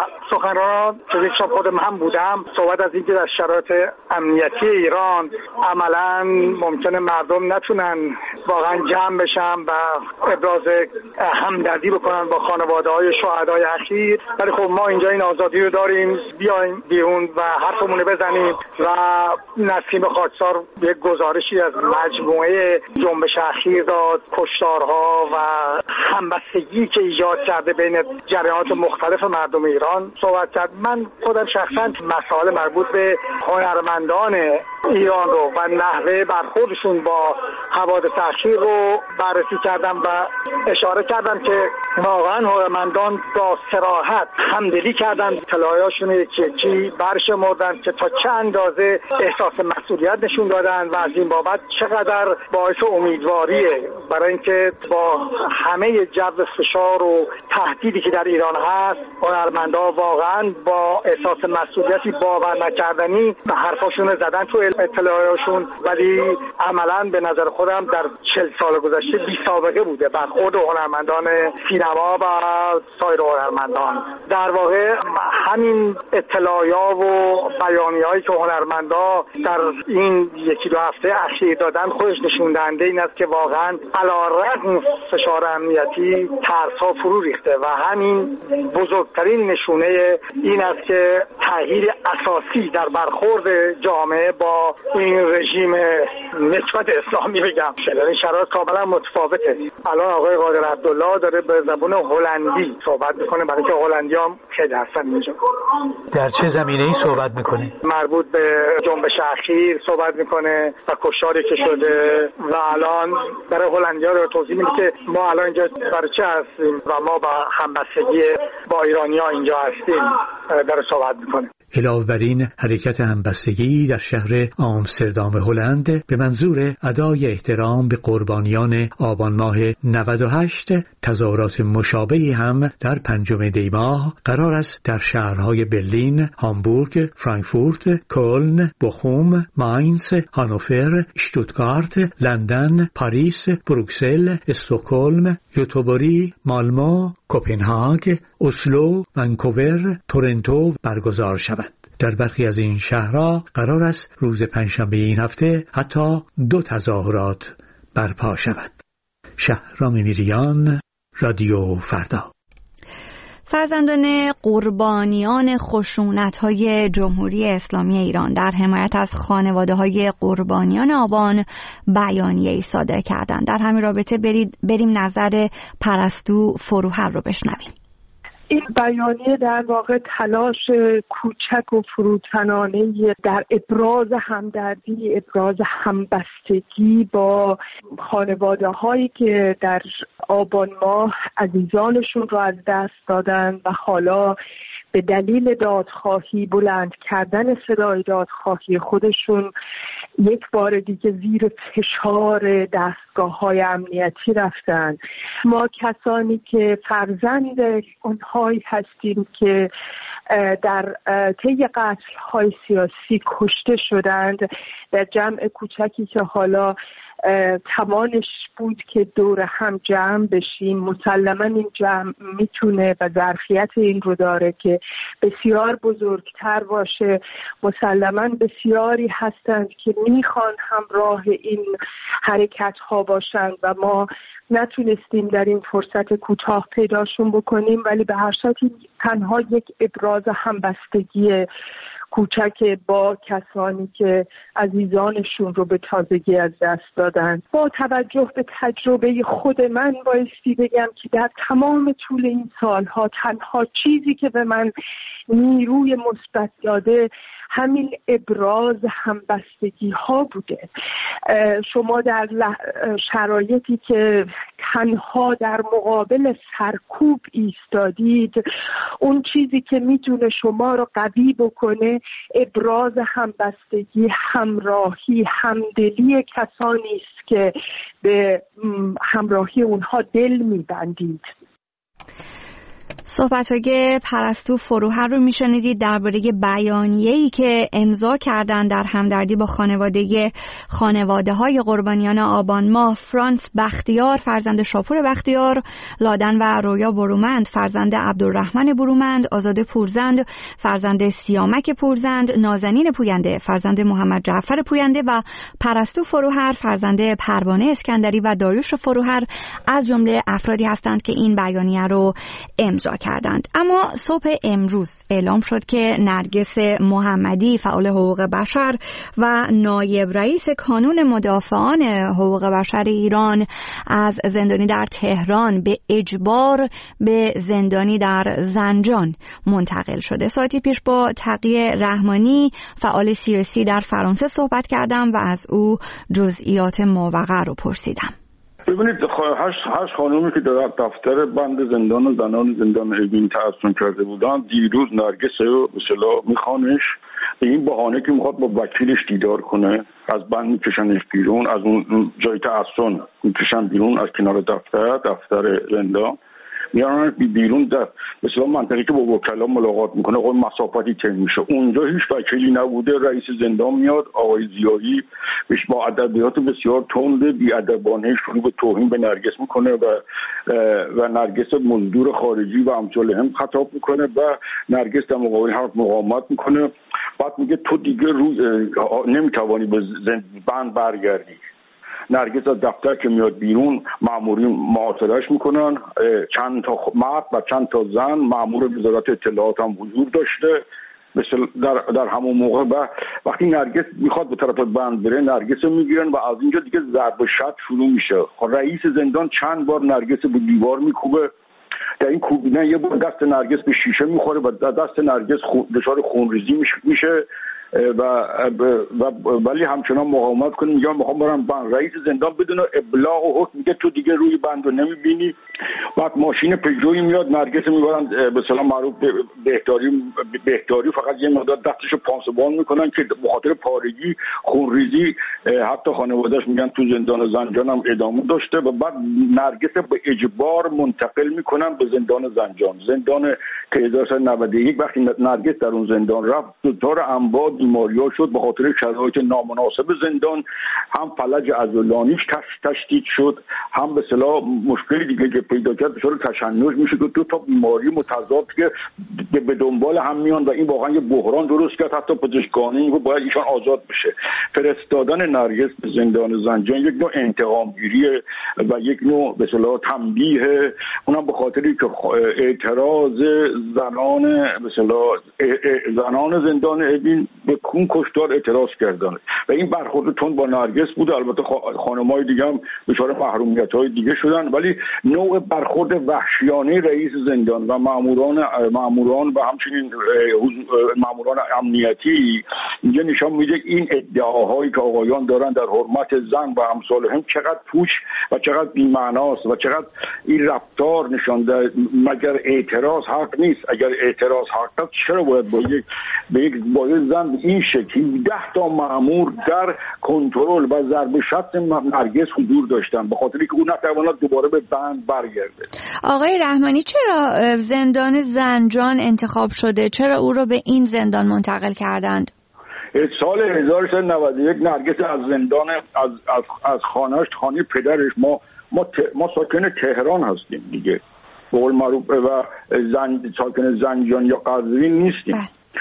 سخنرانان که یکشون خود من بودم صحبت از اینکه در شرایط امنیتی ایران عملا ممکنه مردم نتونن واقعا جمع بشن و ابراز همدردی بکنن با خانواده های شهدای اخیر، ولی خب ما اینجا این آزادی رو داریم، بیایم بیرون و حرفمون رو بزنیم. و نسیم خاکسار یک گزارشی از مجموعه جنبش اخیر داد، کشتارها و همبستگی که ایجاد کرده بین جریانات مختلف مردم ایران صحبت کرد. من خودم شخصا مسائل مربوط به هنرمندان ایران رو و نحوه برخوردشون با حوادث اخیر رو بررسی کردم و اشاره کردم که واقعا هنرمندان با صراحت همدلی کردن، اطلاعاتشون یکی یکی برشمردن که تا چه اندازه احساس مسئولیت نشون دادن و از این بابت چقدر باعث امیدواریه برای اینکه با همه جو فشار و تهدیدی که در ایران هست هنرمندا واقعا با احساس مسئولیتی باور نکردنی به حرفاشون زدن تو اطلاعاتشون، ولی عملا به نظر خودم در چهل سال گذشته بی سابقه بوده برخورد هنرمندان سینما و سایر هنرمندان. در واقع همین اطلاعات و بیانیه‌هایی که هنرمندا در این یکی دو هفته اخیر دادن خودش نشون دهنده این است که واقعا علی‌رغم فشار امنیتی ترس‌ها فرو ریخته و همین بزرگترین نشونه این است که تغییر اساسی در برخورد جامعه با این رژیم نسبت اسلامی بگم شده. این شرایط کاملا متفاوته. الان آقای قادر عبدالله داره به زبان هلندی صحبت میکنه برای اینکه هلندی‌ها خیلی هستن اینجا. در چه زمینه‌ای صحبت میکنه؟ مربوط به جنبش اخیر صحبت میکنه و کشتاری که شده و الان برای هلندی‌ها رو توضیح میده که ما الان اینجا برای چه هستیم و ما با همبستگی با ایرانی‌ها اینجا هستیم داره صحبت میکنه. علاوه بر این حرکت همبستگی در شهر آمستردام هلند به منظور ادای احترام به قربانیان آبان ماه نود و هشت تظاهرات مشابهی هم در پنجم دی ماه قرار است در شهرهای برلین، هامبورگ، فرانکفورت، کلن، بخوم، ماینز، هانوفر، شتوتگارت، لندن، پاریس، بروکسل، استکهلم، گوتهبوری، مالمو، کوپنهاگ، اسلو، ونکوور، تورنتو برگزار شود. در برخی از این شهرها قرار است روز پنجشنبه این هفته حتی دو تظاهرات برپا شود. شهرام میریان، رادیو فردا. فرزندان قربانیان خشونت‌های جمهوری اسلامی ایران در حمایت از خانواده‌های قربانیان آبان بیانیه‌ای صادر کردند. در همین رابطه برید بریم نظر پرستو فروهر رو بشنویم. این بیانیه در واقع تلاش کوچک و فروتنانه در ابراز همدردی، ابراز همبستگی با خانواده هایی که در آبان ماه عزیزانشون رو از دست دادن و حالا به دلیل دادخواهی، بلند کردن صدای دادخواهی خودشون یک بار دیگه زیر فشار دستگاه‌های امنیتی رفتن. ما کسانی که فرزند اونهایی هستیم که در طی قتل‌های سیاسی کشته شدند، در جمع کوچکی که حالا توانش بود که دور هم جمع بشیم، مسلما این جمع میتونه و ظرفیت این رو داره که بسیار بزرگتر باشه. مسلما بسیاری هستند که میخوان همراه این حرکت ها باشند و ما نتونستیم در این فرصت کوتاه پیداشون بکنیم، ولی به هر صورت تنها یک ابراز همبستگی کوچک با کسانی که عزیزانشون رو به تازگی از دست دادن. با توجه به تجربه خود من بایستی بگم که در تمام طول این سالها تنها چیزی که به من نیروی مثبت داده همین ابراز همبستگی ها بوده. شما در شرایطی که تنها در مقابل سرکوب ایستادید، اون چیزی که میتونه شما رو قوی بکنه ابراز همبستگی، همراهی، همدلی کسانی است که به همراهی اونها دل میبندید. صحبت‌های پرستو فروهر رو میشنیدید درباره بیانیه‌ای که امضا کردن در همدردی با خانواده خانواده‌های قربانیان آبان ماه. فرانس بختیار فرزند شاپور بختیار، لادن و رویا برومند فرزند عبدالرحمن برومند، آزاده پورزند فرزند سیامک پورزند، نازنین پوینده فرزند محمد جعفر پوینده و پرستو فروهر فرزند پروانه اسکندری و داریوش فروهر از جمله افرادی هستند که این بیانیه رو امضا کردند. اما صبح امروز اعلام شد که نرگس محمدی فعال حقوق بشر و نایب رئیس کانون مدافعان حقوق بشر ایران از زندانی در تهران به اجبار به زندانی در زنجان منتقل شده. ساعتی پیش با تقی رحمانی فعال سیاسی در فرانسه صحبت کردم و از او جزئیات ماوقع رو پرسیدم. ببینید هشت هشت خانومی که در دفتر بند زندان و زنان زندان اوین تعصب کرده بودن، دیروز نرگس رو به اصطلاح میخوانش به این بهانه که میخواد با وکیلش دیدار کنه، از بند میکشنش بیرون، از اون جای تعصب میکشن بیرون از کنار دفتر دفتر زندان میارن بیرون در مثلا منطقه‌ای که با وکلا ملاقات میکنه. خب مسافتی طی میشه، اونجا هیچ وکیلی نبوده. رئیس زندان میاد، آقای زیایی بهش با ادبیات بسیار تند بی‌ادبانه شروع به توهین به نرگس میکنه و و نرگس مزدور خارجی و امثال هم خطاب میکنه و نرگس در مقابل حرف مقاومت میکنه. بعد میگه تو دیگه روی نمیتوانی به بند برگردی. نرگس از دفتر که میاد بیرون، مامورین معاصره‌اش میکنن، چند تا مرد و چند تا زن. مامور وزارت اطلاعات هم حضور داشته مثل در در همون موقع. و وقتی نرگس میخواد به طرف بند بره، نرگس رو میگیرن و از اینجا دیگه ضرب و شتم شروع میشه. رئیس زندان چند بار نرگس به دیوار میکوبه. در این کوبیدن یه بار دست نرگس به شیشه میخوره و دست نرگس خون دچار خونریزی میشه. و, و ولی همچنان مقاومت کنه. میگم میخوام برم بند. رئیس زندان بدون ابلاغ و حکم میگه تو دیگه روی بند رو نمیبینی. بعد ماشین پژویی میاد نرگس میبرن به اصطلاح معروف بهداری بهداری فقط یه مقدار دستشو پانسمان میکنن که به خاطر پارگی خونریزی حتی خانواده‌اش میگن تو زندان زنجان هم ادامه داشته و بعد نرگس به اجبار منتقل میکنن به زندان زنجان. زندان که هزار و سیصد و نود و یک وقتی نرگس در اون زندان رفت دچار انواع بیماری‌ها شد به خاطر شرایط نامناسب زندان. هم فلج عضلانیش تشدید شد، هم به اصطلاح مشکلی دیگه که پیدا کرد دچار تشنج میشه که دو تا بیماری متضاد که به دنبال هم میان و این واقعا یه بحران درست کرد. حتی پزشکانی میگه باید ایشان آزاد بشه. فرستادن نرگس به زندان زنجان یک نوع انتقامگیریه و یک نوع به اصطلاح تنبیه، اونم به خاطری که اعتراض زنان به اصطلاح زنان زندان اوین به کون کشتار اعتراض کردن و این برخورد تند با نرگس بود. البته خانم‌های دیگه هم دچار محرومیت‌های دیگه شدن، ولی نوع برخورد وحشیانه رئیس زندان و ماموران ماموران و همچنین ماموران امنیتی اینجا نشان میده این ادعاهایی که آقایان دارن در حرمت زن و امثال هم چقدر پوچ و چقدر بی‌معناست و چقدر این رفتار نشانده. مگر اعتراض حق نیست؟ اگر اعتراض حق است چرا باید با یک به یک با یک زن این شکلی ده تا مأمور در کنترل و ضرب شست نرگس حضور داشتن به خاطری که او نتواند دوباره به بند برگرده؟ آقای رحمانی چرا زندان زنجان انتخاب شده؟ چرا او رو به این زندان منتقل کردند؟ سال هزار و سیصد و نود و یک نرگس از زندان از از, از خانه‌اش خانه پدرش ما ما, ت... ما ساکن تهران هستیم دیگه به قول معروف و زن... ساکن زنجان یا قزوین نیستیم.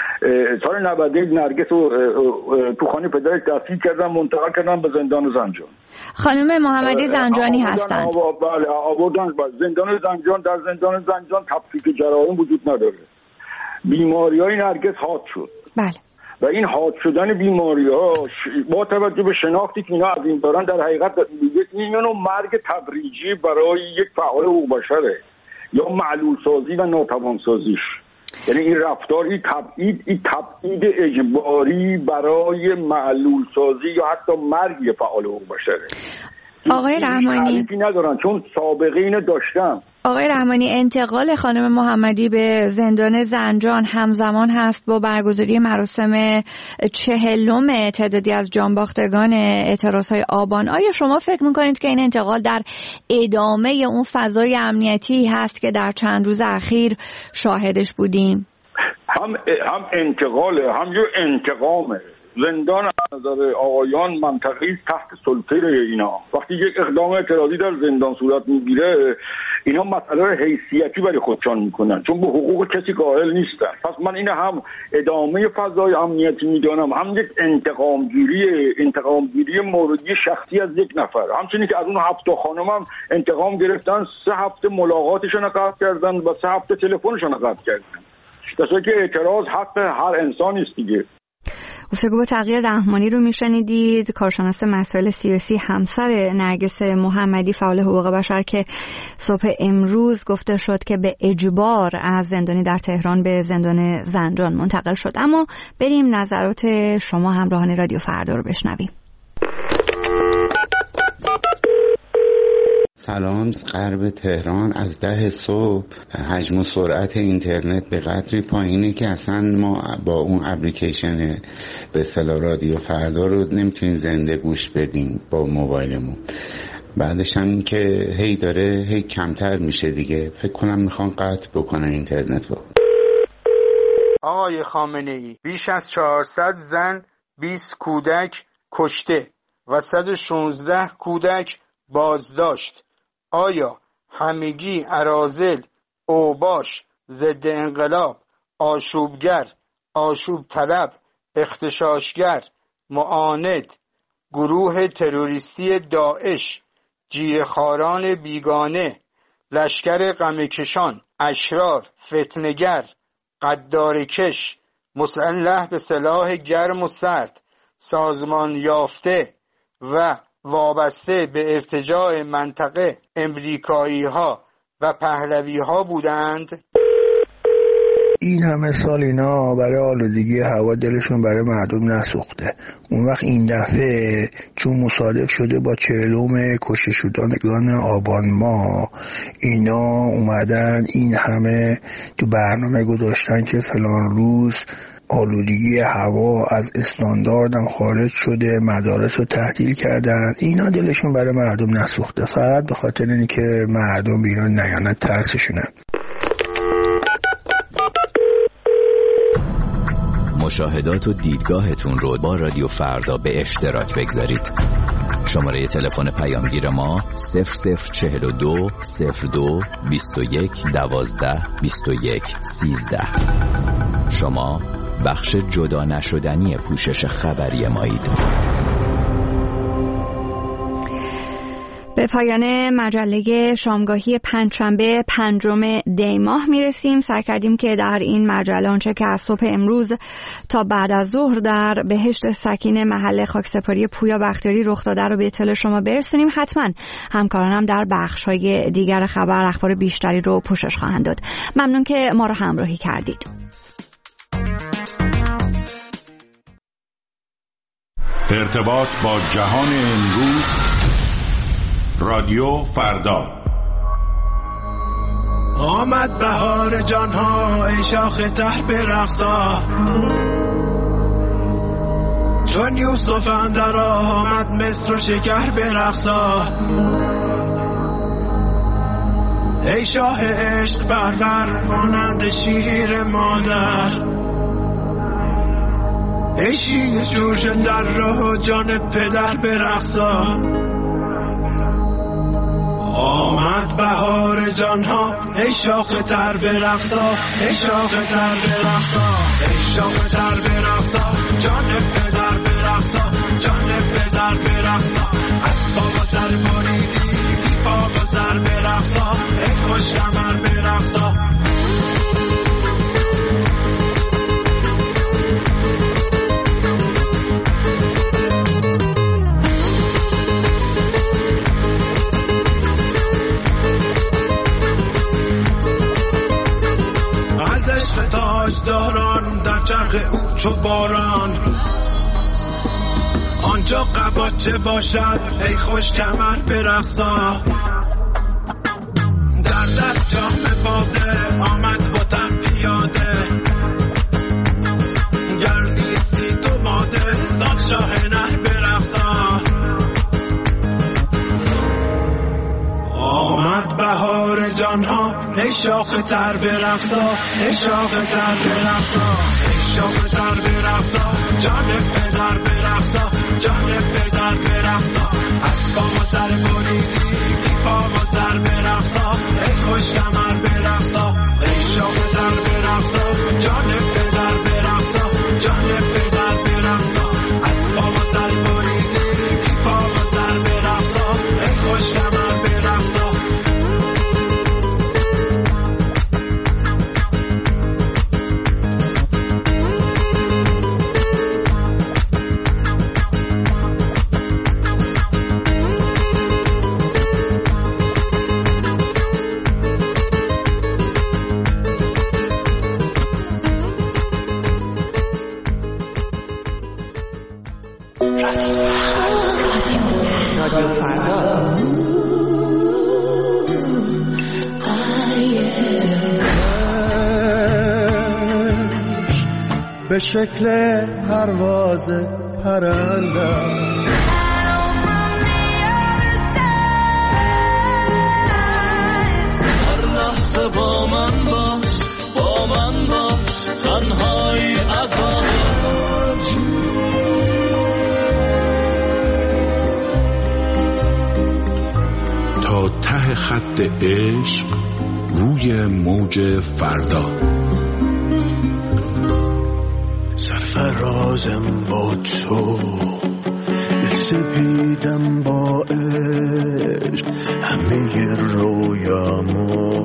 سال نود و یک نرگس رو تو خانه پدرش دستگیر کردن منتقل کردن به زندان زنجان. خانم محمدی زنجانی هستند. بله آوردن به زندان زنجان. در زندان زنجان تفکیک جرایم وجود نداره. بیماری‌های نرگس حاد شد. بله. و این حاد شدن بیماری‌ها با توجه به شناختی که اینا از این دارن در حقیقت یک نوع مرگ تدریجی برای یک فعال حقوق بشره یا معلول سازی و ناتوان سازیش. یعنی این رفتار این تبعید این تبعید اجباری برای معلول سازی یا حتی مرگ فعال حقوق بشره. آقای رحمانی ندارن چون سابقه اینو داشتن. آقای رحمانی انتقال خانم محمدی به زندان زنجان همزمان هست با برگزاری مراسم چهلم تعدادی از جانباختگان اعتراضهای آبان. آیا شما فکر میکنید که این انتقال در ادامه اون فضای امنیتی هست که در چند روز اخیر شاهدش بودیم؟ هم هم انتقاله هم یه انتقامه. زندان از نظر آقایان منطقی تحت سلطه اینا. وقتی یک اقدام اعتراضی در زندان صورت میگیره اینا مسئله حیثیتی برای خودشان میکنن چون به حقوق کسی قائل نیستن. پس من این هم ادامه فضای امنیتی میدانم هم یک انتقامگیری انتقامگیری موردی شخصی از یک نفر. همچنین که از اون هفت خانم هم انتقام گرفتن، سه هفته ملاقاتشون رو قطع کردن و سه هفته تلفنشون رو قطع کردن. درسته که اعتراض حق هر انسانی است دیگه. گفتگو با تغییر رحمانی رو میشنیدید، کارشناس مسائل سیاسی، همسر نرگس محمدی فعال حقوق بشر که صبح امروز گفته شد که به اجبار از زندانی در تهران به زندان زنجان منتقل شد. اما بریم نظرات شما همراهان رادیو فردا رو بشنویم. سلام، غرب تهران از ده صبح حجم و سرعت اینترنت به قدری پایینه که اصلا ما با اون اپلیکیشن به اصطلاح رادیو فردا رو نمیتونیم زنده گوش بدیم با موبایلمون. بعدش هم که هی داره هی کمتر میشه دیگه. فکر کنم میخوان قطع بکنن اینترنت رو. آقای خامنه ای بیش از چهارصد زن بیست کودک کشته و صد و شانزده کودک بازداشت. آیا همگی اراذل، اوباش، ضد انقلاب، آشوبگر، آشوب طلب، اغتشاشگر، معاند، گروه تروریستی داعش، جیره‌خواران بیگانه، لشکر غمکشان، اشرار، فتنگر، غدارکش، مسلح به سلاح گرم و سرد، سازمان یافته و وابسته به ارتجاع منطقه امریکایی ها و پهلوی ها بودند؟ این همه سال اینا برای آلودگی هوا دلشون برای مردم نسوخته. اون وقت این دفعه چون مصادف شده با چهلم کشته شدگان آبان ماه، اینا اومدن این همه تو برنامه گذاشتن که فلان روز آلودگی هوا از استانداردم خارج شده، مدارس رو تعطیل کردن. اینا دلشون برای مردم نسوخته، فقط به خاطر اینکه مردم بیرون نیان، ترسشونه. مشاهدات و دیدگاهتون رو با رادیو فردا به اشتراک بگذارید. شماره تلفن پیامگیر ما صفر صفر چهل و دو صفر دو بیست و یک دوازده بیست و یک سیزده. شما بخش جدا نشدنی پوشش خبری مایید. به پایان مجله شامگاهی پنجشنبه پنجم دی ماه میرسیم. سعی کردیم که در این مجله آنچه که از صبح امروز تا بعد از ظهر در بهشت سکینه محل خاکسپاری پویا بختیاری رخ داده رو به اطلاع شما برسونیم. حتما همکارانم در بخش‌های دیگر خبر اخبار بیشتری رو پوشش خواهند داد. ممنون که ما رو همراهی کردید. ارتباط با جهان امروز، رادیو فردا. آمد بهار جانها ای شاخ ته برقصا، چون یوسف اندر آمد مصر و شکر برقصا. ای شاه عشق پرور مانند شیر مادر، ای شیر جوش در راه جان پدر برقصا. آمد بهار جانها ای شاخ تر برقصا، ای شاخ تر برقصا، ای شاخ تر برقصا، جان پدر برقصا، جان پدر برقصا. از پا و سر بریدی بی پا و سر برقصا، ای خوش کمر برقصا. تاجداران در چرخ او چو باران، آنجا قباچه باشد ای خوش کمر برقصا. در دست جام باده آمد وطن پیاده، گر نیستی تو ماده سال شاه نر برقصا. آمد بهار جانها ای شاخ تر برقصا، ای شاخ تر برقصا، ای شاخ تر برقصا، جان پدر برقصا، جان پدر برقصا. از پا و سر بریدی بی پا و سر برقصا، ای خوش کمر برقصا، ای شاخ تر برقصا، جان پدر برقصا، جان پدر برقصا. از پا و سر بریدی بی پا و سر برقصا، ای خوش کمر برقصا. به شکل پرواز پرنده هر لحظه با من باش، با من باش، تنهایی عذاب. تا ته خط عشق روی موج فردا. سرفرازم با تو، دل سپیدم با عشق، همه رویامو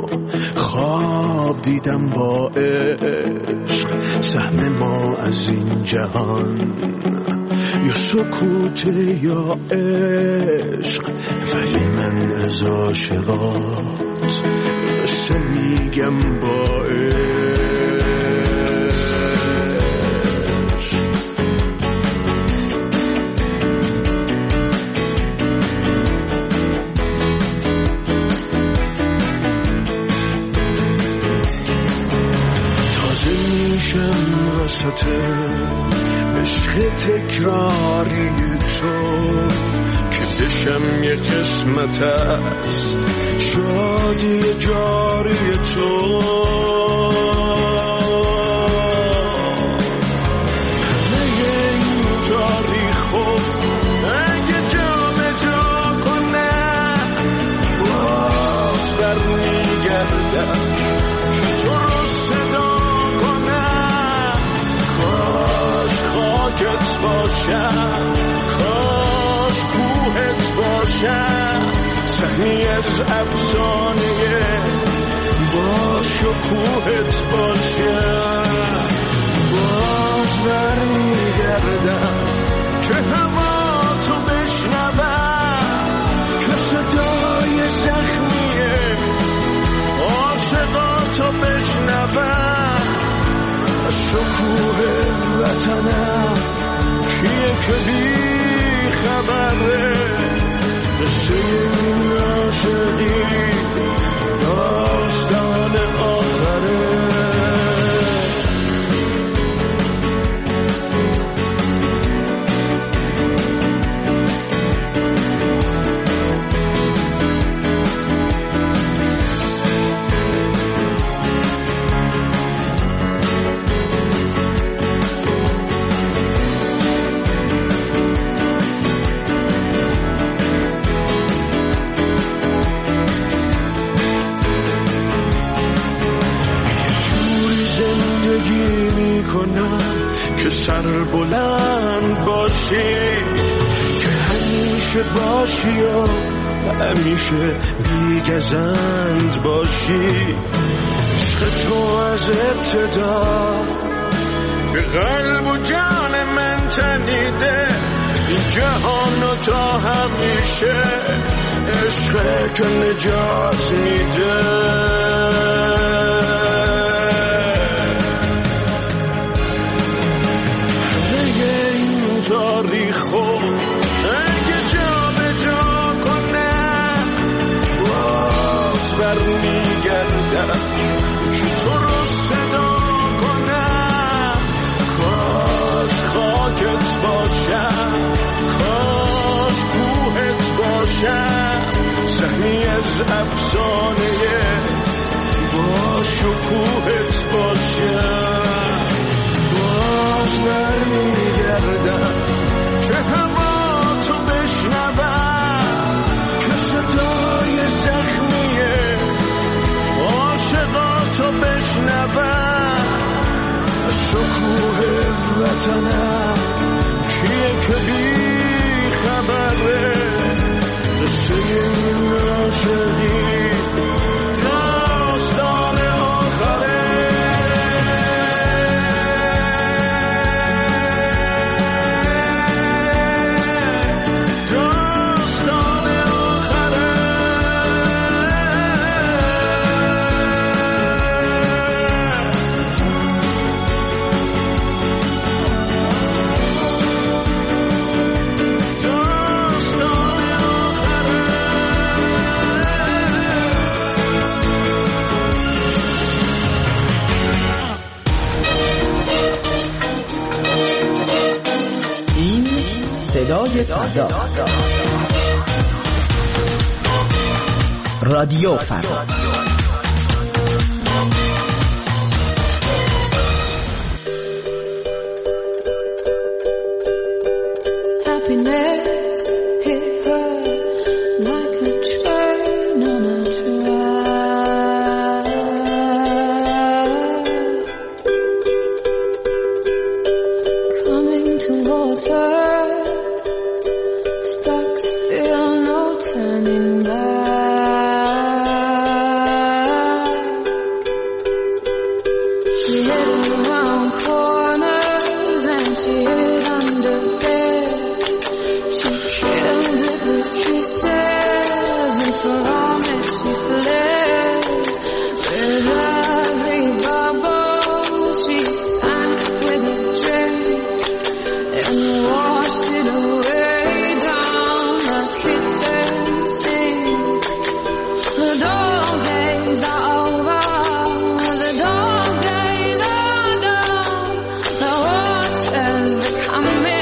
خواب دیدم با عشق. سهم ما از این جهان یا سکوت یا عشق، ولی من از عاشقات قصه میگم با عشق. عشق تکراری تو که دشم یه قسمت است شادی جاری تو که تو رو صدا کنم کاش خاکت باشم کاش کوهت باشم صحنی از افسانه باش و کوهت باشم باز برمیگردم که هوا تو بشنوم که صدای زخمیه عاشقاتو بشنوم شکوه وطنم کیه که بی خبره قصه این عاشقی داستان آخره که سر بلند باشی که همیشه باشی و همیشه بیگزند باشی عشق تو از ابتدا به قلب و جان من تنیده این جهان و تا همیشه عشق که نجات میده تاریخو اگه جا به جا کنم باز برمیگردم که تو رو صدا کنم کاش خاکت باشم کاش کوهت باشم صحنی از افسانه باش و کوهت باشم باز برمیگردم که هوا تو بشنوم که صدای زخمیه عاشقاتو بشنوم شکوه وطنم کیه که بی خبره قصه این عاشقی داستان آخره صدای فردا رادیو فردا I'm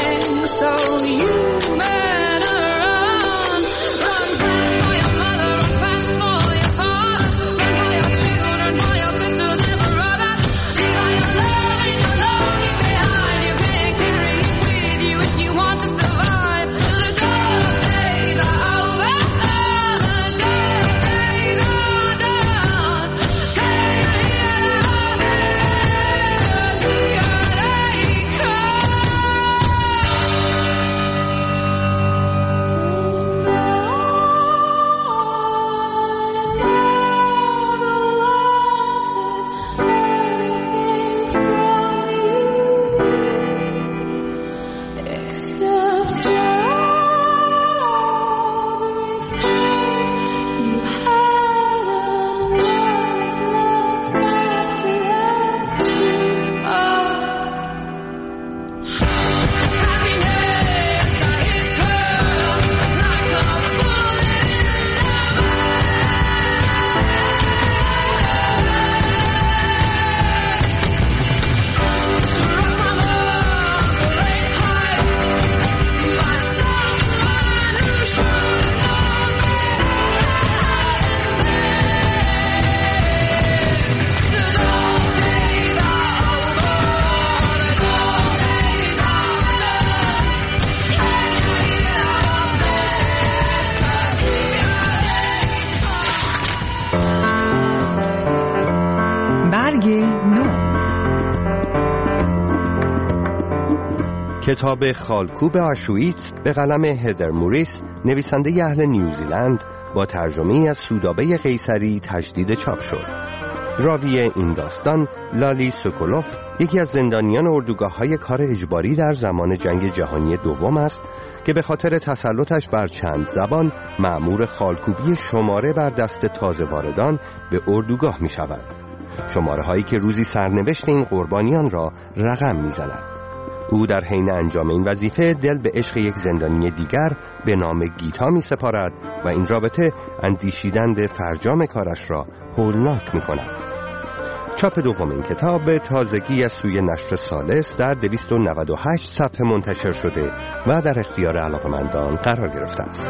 کتاب خالکوب آشویتس به قلم هدر موریس، نویسنده اهل نیوزیلند، با ترجمه از سودابه قیصری تجدید چاپ شد. راوی این داستان لالی سوکولوف، یکی از زندانیان اردوگاه‌های کار اجباری در زمان جنگ جهانی دوم است که به خاطر تسلطش بر چند زبان مأمور خالکوبی شماره بر دست تازه واردان به اردوگاه می شود. شماره هایی که روزی سرنوشت این قربانیان را رقم می زند. او در حین انجام این وظیفه دل به عشق یک زندانی دیگر به نام گیتا می سپارد و این رابطه اندیشیدن به فرجام کارش را هولناک می کند. چاپ دوم این کتاب به تازگی از سوی نشر ثالث در دویست و نود و هشت صفحه منتشر شده و در اختیار علاقه‌مندان قرار گرفته است.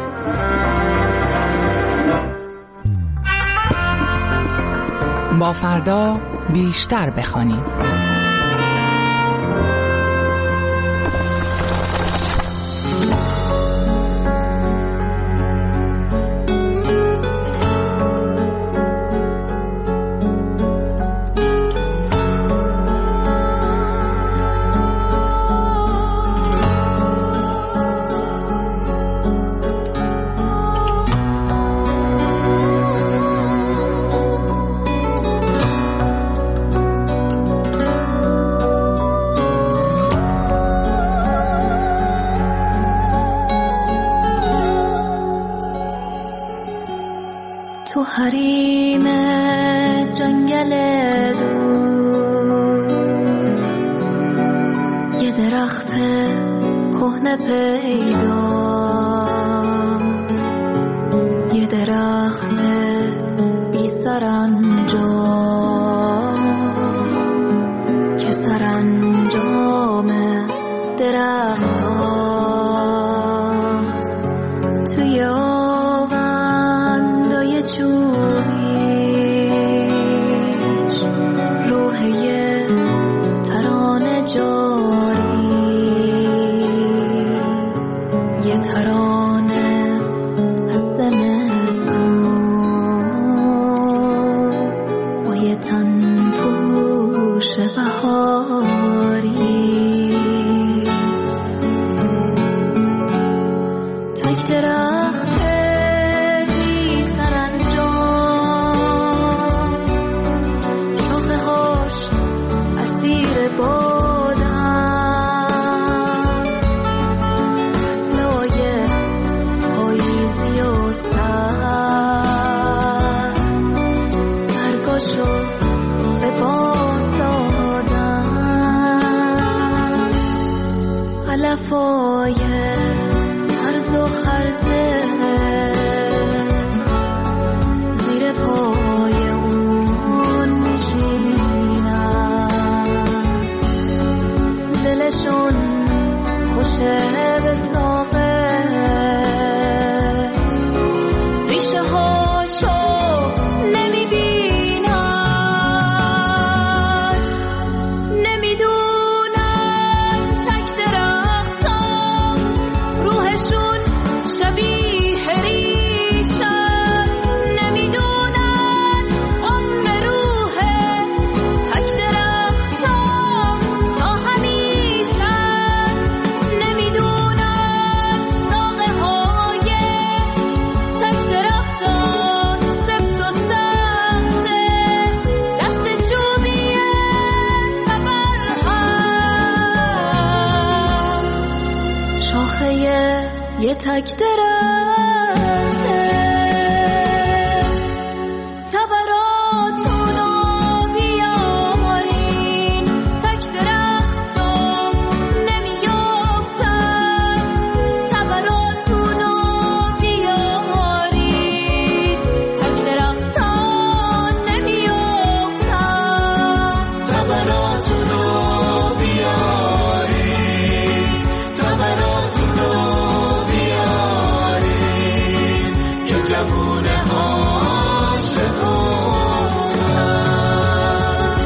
با فردا بیشتر بخوانیم. تو حریم جنگل دور یه درخت کهنه پیداست، یه درخت بی سرانجام که سرانجام درخت هاست. توی آوندای چوبیش روحه ترانه جاری، یه ترانه از زمستون با یه تن پوش بهاری. تک درخت بی سرانجام، شاخه هاش اسیر بادن، فصلای پاییزی و سر برگاشو به باد دادن. علفای هرز و خرزه زیر پای اون میشینن، دلشون خوشه به ساقه، ریشه هاشو نمیبینن، نمیدونن تک درختان روحشون شبیه ریش است، نمیدونن عمر روح تک درختان تا همیشه است، نمیدونن ساقه های تک درختان سفت و سخته، دست چوبی تبرهم، شاخه یه تک درخته. تبراتونو بیارین، تک درختا نمیافتن، تبراتونو بیارین، تک درختا نمیافتن، تبراتونو بیارین، تبراتونو بیارین که جوونه ها شکفتن.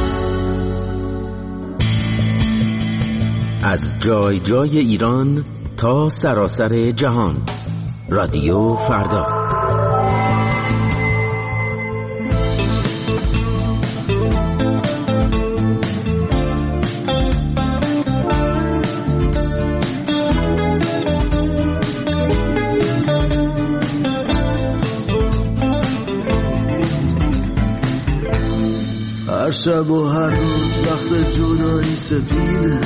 از جای جای ایران تا سراسر جهان، رادیو فردا. شب و هر روز وقت جدایی سپیده،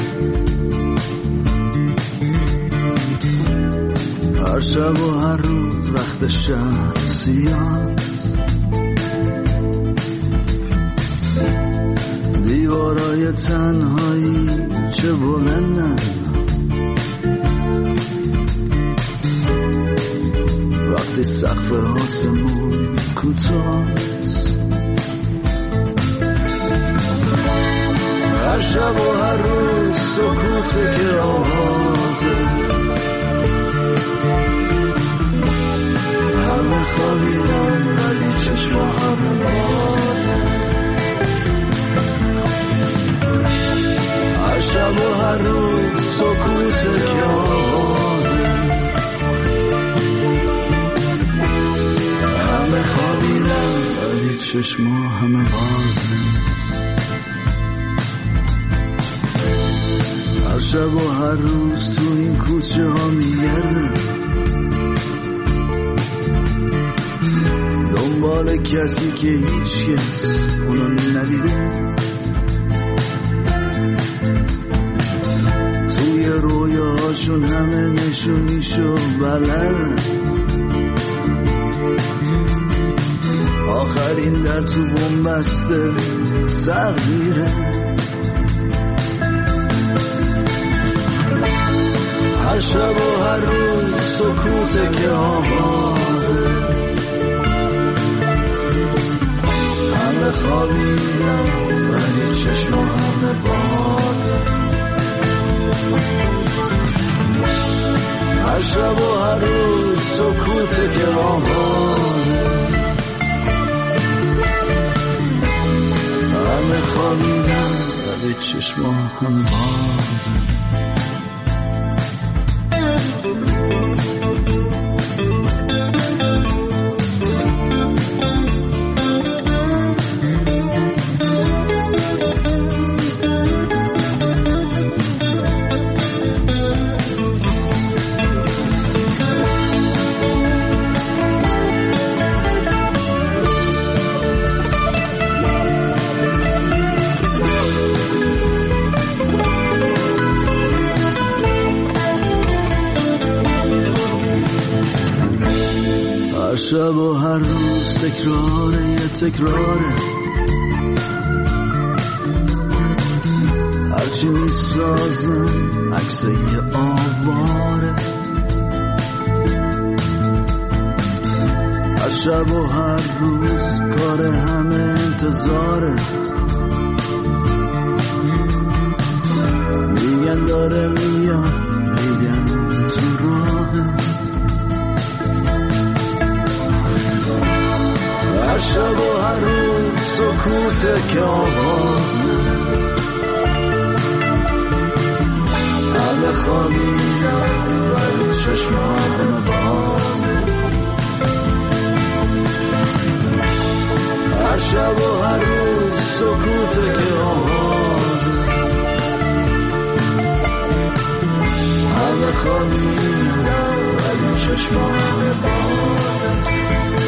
هر شب و هر روز وقت شهر سیاه، دیوارای تنهایی چه بلندن، وقتی سقف آسمون کوتاه، هر شب و هر روز سکوته که آوازه، همه خوابیدن ولی چشما همه بازه، هر شب و هر روز سکوته که آوازه، همه خوابیدن ولی چشما همه بازه، هر شب و هر روز تو این کوچه ها میگردم دنبال کسی که هیچ کس اونو ندیده، توی رویاهاشون همه نشونیشو بلد، آخرین در تو بنبسته تقدیره، هر شب و هر روز سکوته که آوازه، همه خوابیدن ولی چشم همه بازه، هر شب و هر روز سکوته که آوازه، همه خوابیدن ولی چشم همه بازه. شب و هر روز تکراره یه تکراره، هرچی میسازم عکس یه آواره، هر شب و هر روز کار همه انتظاره، میگن داره میاد میگن تو راهه، هر شب و هر روز سکوته که آوازه، همه خوابیدن ولی چشم همه بازه، هر شب و هر روز سکوته که آوازه، همه خوابیدن ولی چشم همه بازه.